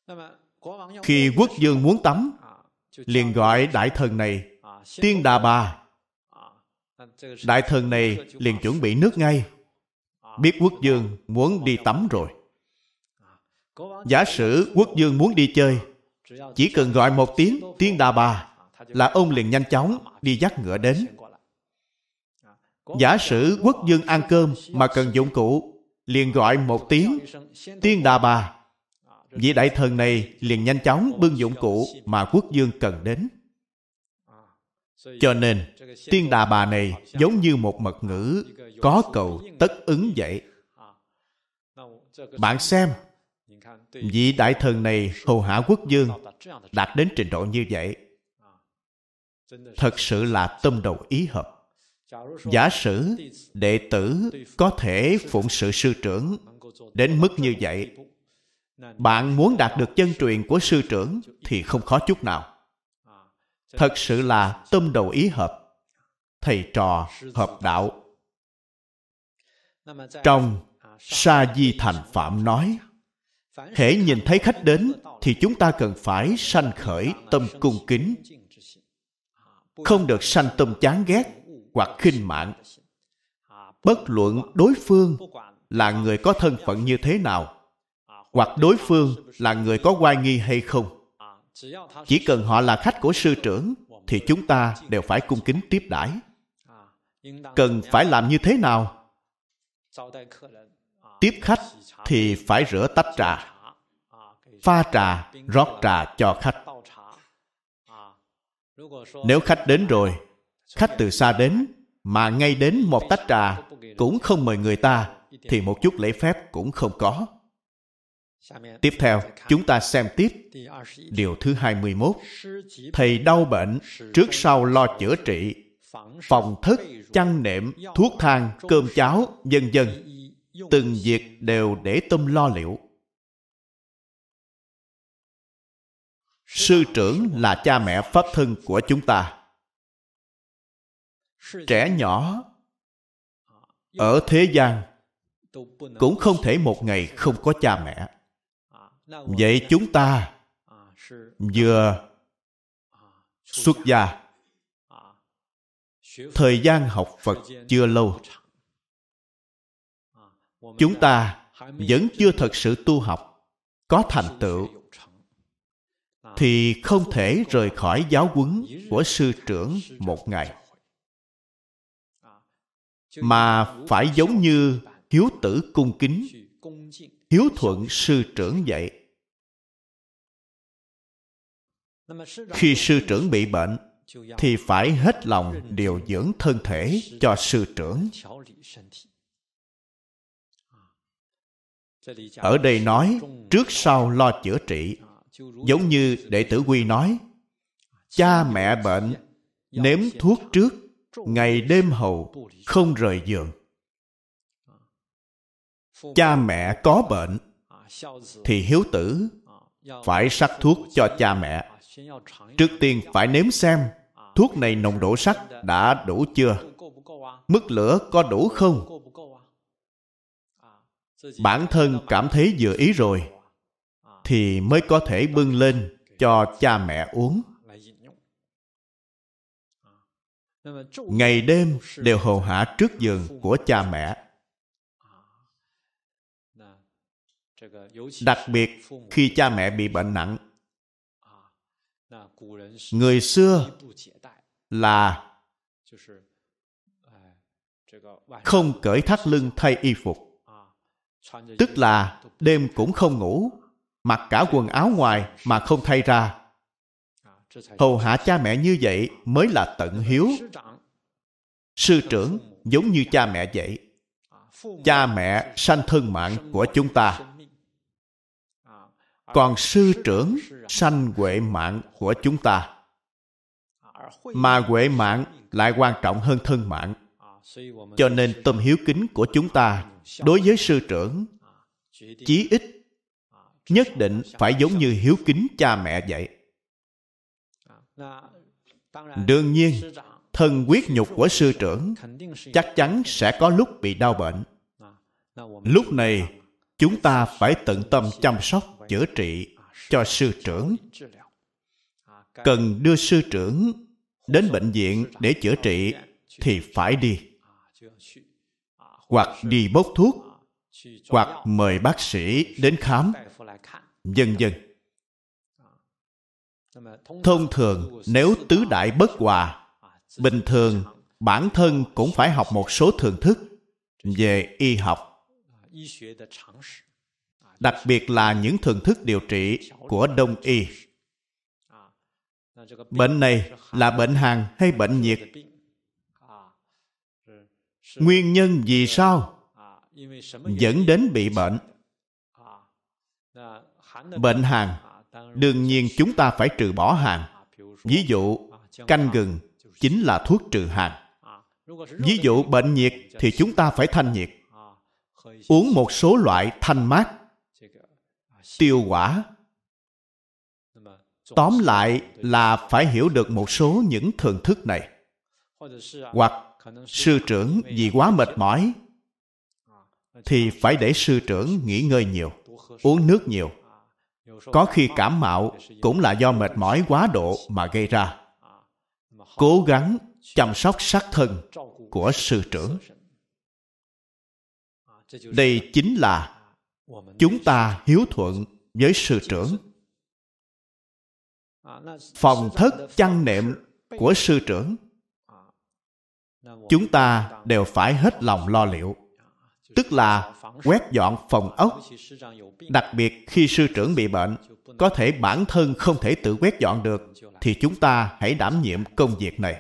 Khi quốc vương muốn tắm, liền gọi đại thần này Tiên Đà Bà. Đại thần này liền chuẩn bị nước ngay, biết quốc vương muốn đi tắm rồi. Giả sử quốc vương muốn đi chơi, chỉ cần gọi một tiếng Tiên Đà Bà là ông liền nhanh chóng đi dắt ngựa đến. Giả sử quốc vương ăn cơm mà cần dụng cụ, liền gọi một tiếng Tiên Đà Bà, vị đại thần này liền nhanh chóng bưng dụng cụ mà quốc vương cần đến. Cho nên Tiên Đà Bà này giống như một mật ngữ có cầu tất ứng vậy. Bạn xem, vị đại thần này hầu hạ quốc vương đạt đến trình độ như vậy, thật sự là tâm đầu ý hợp. Giả sử đệ tử có thể phụng sự sư trưởng đến mức như vậy, bạn muốn đạt được chân truyền của sư trưởng thì không khó chút nào. Thật sự là tâm đầu ý hợp, thầy trò hợp đạo. Trong Sa Di Thành Phạm nói, hễ nhìn thấy khách đến thì chúng ta cần phải sanh khởi tâm cung kính, không được sanh tâm chán ghét hoặc khinh mạn. Bất luận đối phương là người có thân phận như thế nào, hoặc đối phương là người có oai nghi hay không, chỉ cần họ là khách của sư trưởng thì chúng ta đều phải cung kính tiếp đãi. Cần phải làm như thế nào? Tiếp khách thì phải rửa tách trà, pha trà, rót trà cho khách. Nếu khách đến rồi, khách từ xa đến mà ngay đến một tách trà cũng không mời người ta thì một chút lễ phép cũng không có. Tiếp theo, chúng ta xem tiếp điều thứ 21. Thầy đau bệnh, trước sau lo chữa trị, phòng thức, chăn nệm, thuốc thang, cơm cháo, vân vân, từng việc đều để tâm lo liệu. Sư trưởng là cha mẹ pháp thân của chúng ta. Trẻ nhỏ ở thế gian cũng không thể một ngày không có cha mẹ. Vậy chúng ta vừa xuất gia, thời gian học Phật chưa lâu, chúng ta vẫn chưa thật sự tu học, có thành tựu, thì không thể rời khỏi giáo huấn của sư trưởng một ngày, mà phải giống như hiếu tử cung kính, hiếu thuận sư trưởng vậy. Khi sư trưởng bị bệnh thì phải hết lòng điều dưỡng thân thể cho sư trưởng. Ở đây nói trước sau lo chữa trị, giống như đệ tử Quy nói, cha mẹ bệnh, nếm thuốc trước, ngày đêm hầu, không rời giường. Cha mẹ có bệnh thì hiếu tử phải sắc thuốc cho cha mẹ. Trước tiên phải nếm xem thuốc này nồng độ sắt đã đủ chưa, mức lửa có đủ không. Bản thân cảm thấy vừa ý rồi thì mới có thể bưng lên cho cha mẹ uống. Ngày đêm đều hầu hạ trước giường của cha mẹ. Đặc biệt khi cha mẹ bị bệnh nặng, người xưa là không cởi thắt lưng thay y phục, tức là đêm cũng không ngủ, mặc cả quần áo ngoài mà không thay ra. Hầu hạ cha mẹ như vậy mới là tận hiếu. Sư trưởng giống như cha mẹ vậy. Cha mẹ sanh thân mạng của chúng ta, còn sư trưởng sanh huệ mạng của chúng ta. Mà huệ mạng lại quan trọng hơn thân mạng. Cho nên tâm hiếu kính của chúng ta đối với sư trưởng chí ít nhất định phải giống như hiếu kính cha mẹ vậy. Đương nhiên, thân huyết nhục của sư trưởng chắc chắn sẽ có lúc bị đau bệnh. Lúc này chúng ta phải tận tâm chăm sóc chữa trị, cho sư trưởng. Cần đưa sư trưởng đến bệnh viện để chữa trị thì phải đi. Hoặc đi bốc thuốc, hoặc mời bác sĩ đến khám, vân vân. Thông thường, nếu tứ đại bất hòa, bình thường bản thân cũng phải học một số thường thức về y học, đặc biệt là những thường thức điều trị của Đông y. Bệnh này là bệnh hàn hay bệnh nhiệt? Nguyên nhân vì sao dẫn đến bị bệnh? Bệnh hàn, đương nhiên chúng ta phải trừ bỏ hàn. Ví dụ, canh gừng chính là thuốc trừ hàn. Ví dụ bệnh nhiệt thì chúng ta phải thanh nhiệt. Uống một số loại thanh mát, tiêu hỏa. Tóm lại là phải hiểu được một số những thường thức này. Hoặc sư trưởng vì quá mệt mỏi thì phải để sư trưởng nghỉ ngơi nhiều, uống nước nhiều. Có khi cảm mạo cũng là do mệt mỏi quá độ mà gây ra. Cố gắng chăm sóc xác thân của sư trưởng. Đây chính là chúng ta hiếu thuận với sư trưởng. Phòng thất chăn nệm của sư trưởng, chúng ta đều phải hết lòng lo liệu. Tức là quét dọn phòng ốc. Đặc biệt khi sư trưởng bị bệnh, có thể bản thân không thể tự quét dọn được, thì chúng ta hãy đảm nhiệm công việc này.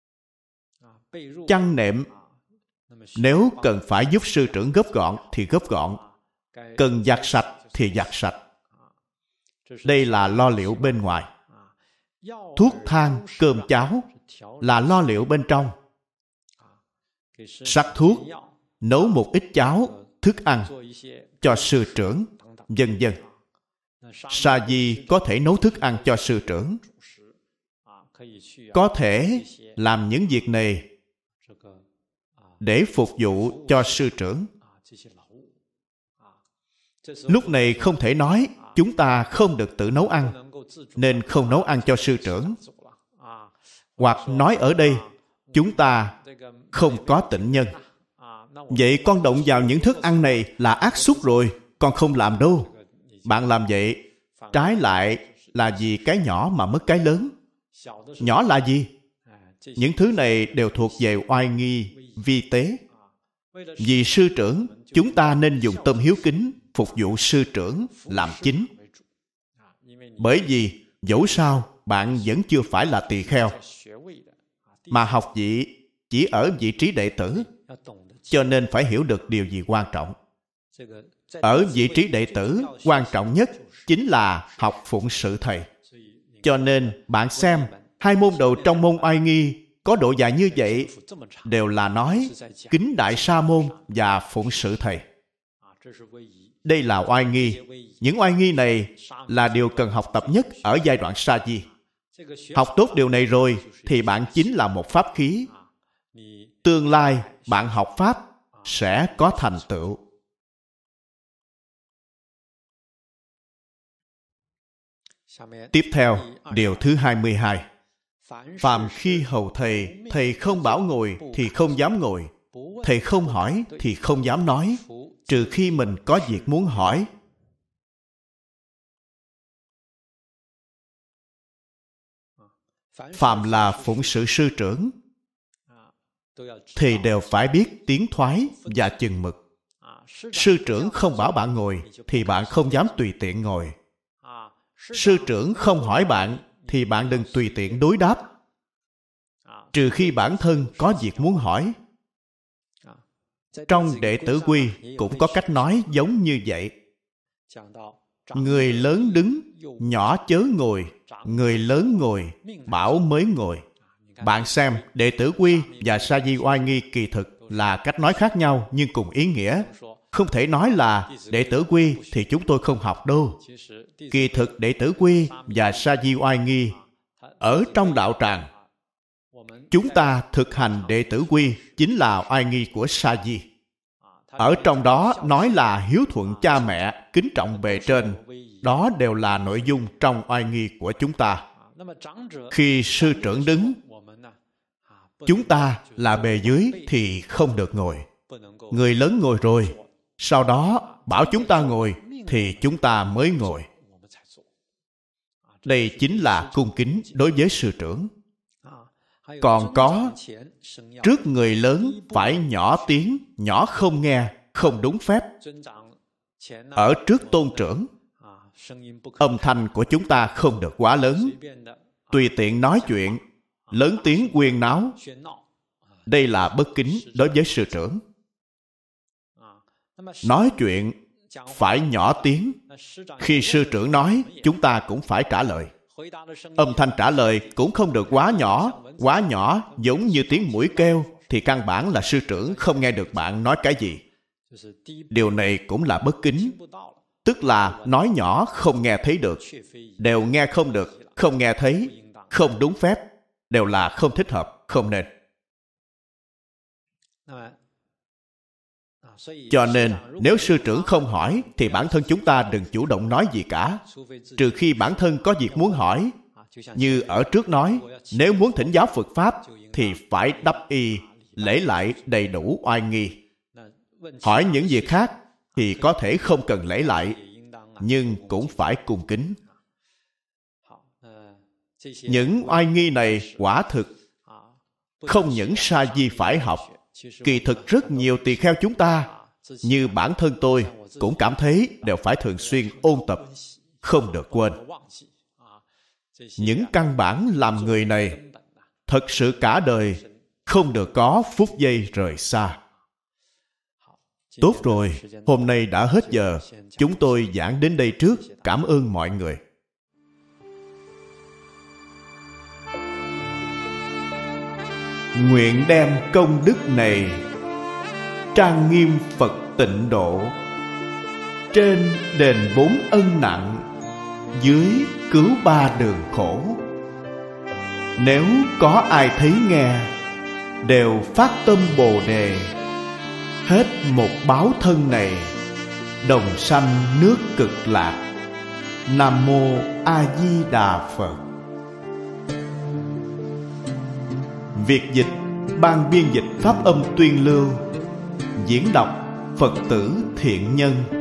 Chăn nệm, nếu cần phải giúp sư trưởng gấp gọn thì gấp gọn, cần giặt sạch thì giặt sạch. Đây là lo liệu bên ngoài. Thuốc thang, cơm cháo là lo liệu bên trong. Sắc thuốc, nấu một ít cháo, thức ăn cho sư trưởng, vân vân. Sa di có thể nấu thức ăn cho sư trưởng, có thể làm những việc này để phục vụ cho sư trưởng. Lúc này không thể nói chúng ta không được tự nấu ăn, nên không nấu ăn cho sư trưởng. Hoặc nói ở đây chúng ta không có tịnh nhân. Vậy con động vào những thức ăn này là ác xúc rồi, con không làm đâu. Bạn làm vậy, trái lại là vì cái nhỏ mà mất cái lớn. Nhỏ là gì? Những thứ này đều thuộc về oai nghi, vi tế. Vì sư trưởng, chúng ta nên dùng tâm hiếu kính phục vụ sư trưởng làm chính. Bởi vì dẫu sao bạn vẫn chưa phải là tỳ kheo, mà học vị chỉ ở vị trí đệ tử, cho nên phải hiểu được điều gì quan trọng. Ở vị trí đệ tử, quan trọng nhất chính là học phụng sự thầy. Cho nên bạn xem, 2 môn đầu trong môn oai nghi có độ dài như vậy đều là nói kính đại sa môn và phụng sự thầy. Đây là oai nghi. Những oai nghi này là điều cần học tập nhất ở giai đoạn sa di. Học tốt điều này rồi thì bạn chính là một pháp khí. Tương lai bạn học pháp sẽ có thành tựu. Tiếp theo, điều thứ 22. Phàm khi hầu thầy, thầy không bảo ngồi thì không dám ngồi, thầy không hỏi thì không dám nói, trừ khi mình có việc muốn hỏi. Phàm là phụng sự sư trưởng thì đều phải biết tiến thoái và chừng mực. Sư trưởng không bảo bạn ngồi thì bạn không dám tùy tiện ngồi. Sư trưởng không hỏi bạn thì bạn đừng tùy tiện đối đáp, trừ khi bản thân có việc muốn hỏi. Trong đệ tử quy cũng có cách nói giống như vậy. Người lớn đứng, nhỏ chớ ngồi, người lớn ngồi, bảo mới ngồi. Bạn xem, đệ tử quy và sa di oai nghi kỳ thực là cách nói khác nhau nhưng cùng ý nghĩa. Không thể nói là đệ tử quy thì chúng tôi không học đâu. Kỳ thực đệ tử quy và sa di oai nghi ở trong đạo tràng, chúng ta thực hành đệ tử quy chính là oai nghi của sa di. Ở trong đó nói là hiếu thuận cha mẹ, kính trọng bề trên, đó đều là nội dung trong oai nghi của chúng ta. Khi sư trưởng đứng, chúng ta là bề dưới thì không được ngồi. Người lớn ngồi rồi, sau đó bảo chúng ta ngồi thì chúng ta mới ngồi. Đây chính là cung kính đối với sư trưởng. Còn có trước người lớn phải nhỏ tiếng, nhỏ không nghe, không đúng phép. Ở trước tôn trưởng, âm thanh của chúng ta không được quá lớn. Tùy tiện nói chuyện, lớn tiếng huyên náo. Đây là bất kính đối với sư trưởng. Nói chuyện phải nhỏ tiếng. Khi sư trưởng nói, chúng ta cũng phải trả lời. Âm thanh trả lời cũng không được quá nhỏ giống như tiếng muỗi kêu, thì căn bản là sư trưởng không nghe được bạn nói cái gì. Điều này cũng là bất kính, tức là nói nhỏ không nghe thấy được, đều nghe không được, không nghe thấy, không đúng phép, đều là không thích hợp, không nên. Cho nên, nếu sư trưởng không hỏi, thì bản thân chúng ta đừng chủ động nói gì cả. Trừ khi bản thân có việc muốn hỏi. Như ở trước nói, nếu muốn thỉnh giáo Phật Pháp, thì phải đắp y, lễ lại đầy đủ oai nghi. Hỏi những việc khác, thì có thể không cần lễ lại, nhưng cũng phải cung kính. Những oai nghi này quả thực không những sa di phải học. Kỳ thực rất nhiều tỳ kheo chúng ta, như bản thân tôi, cũng cảm thấy đều phải thường xuyên ôn tập, không được quên. Những căn bản làm người này, thật sự cả đời không được có phút giây rời xa. Tốt rồi, hôm nay đã hết giờ. Chúng tôi giảng đến đây trước. Cảm ơn mọi người. Nguyện đem công đức này trang nghiêm Phật tịnh độ, trên đền 4 ân nặng, dưới cứu 3 đường khổ. Nếu có ai thấy nghe, đều phát tâm Bồ Đề, hết một báo thân này, đồng sanh nước Cực Lạc. Nam Mô A Di Đà Phật. Việc dịch, ban biên dịch pháp âm Tuyên Lưu. Diễn đọc Phật tử Thiện Nhân.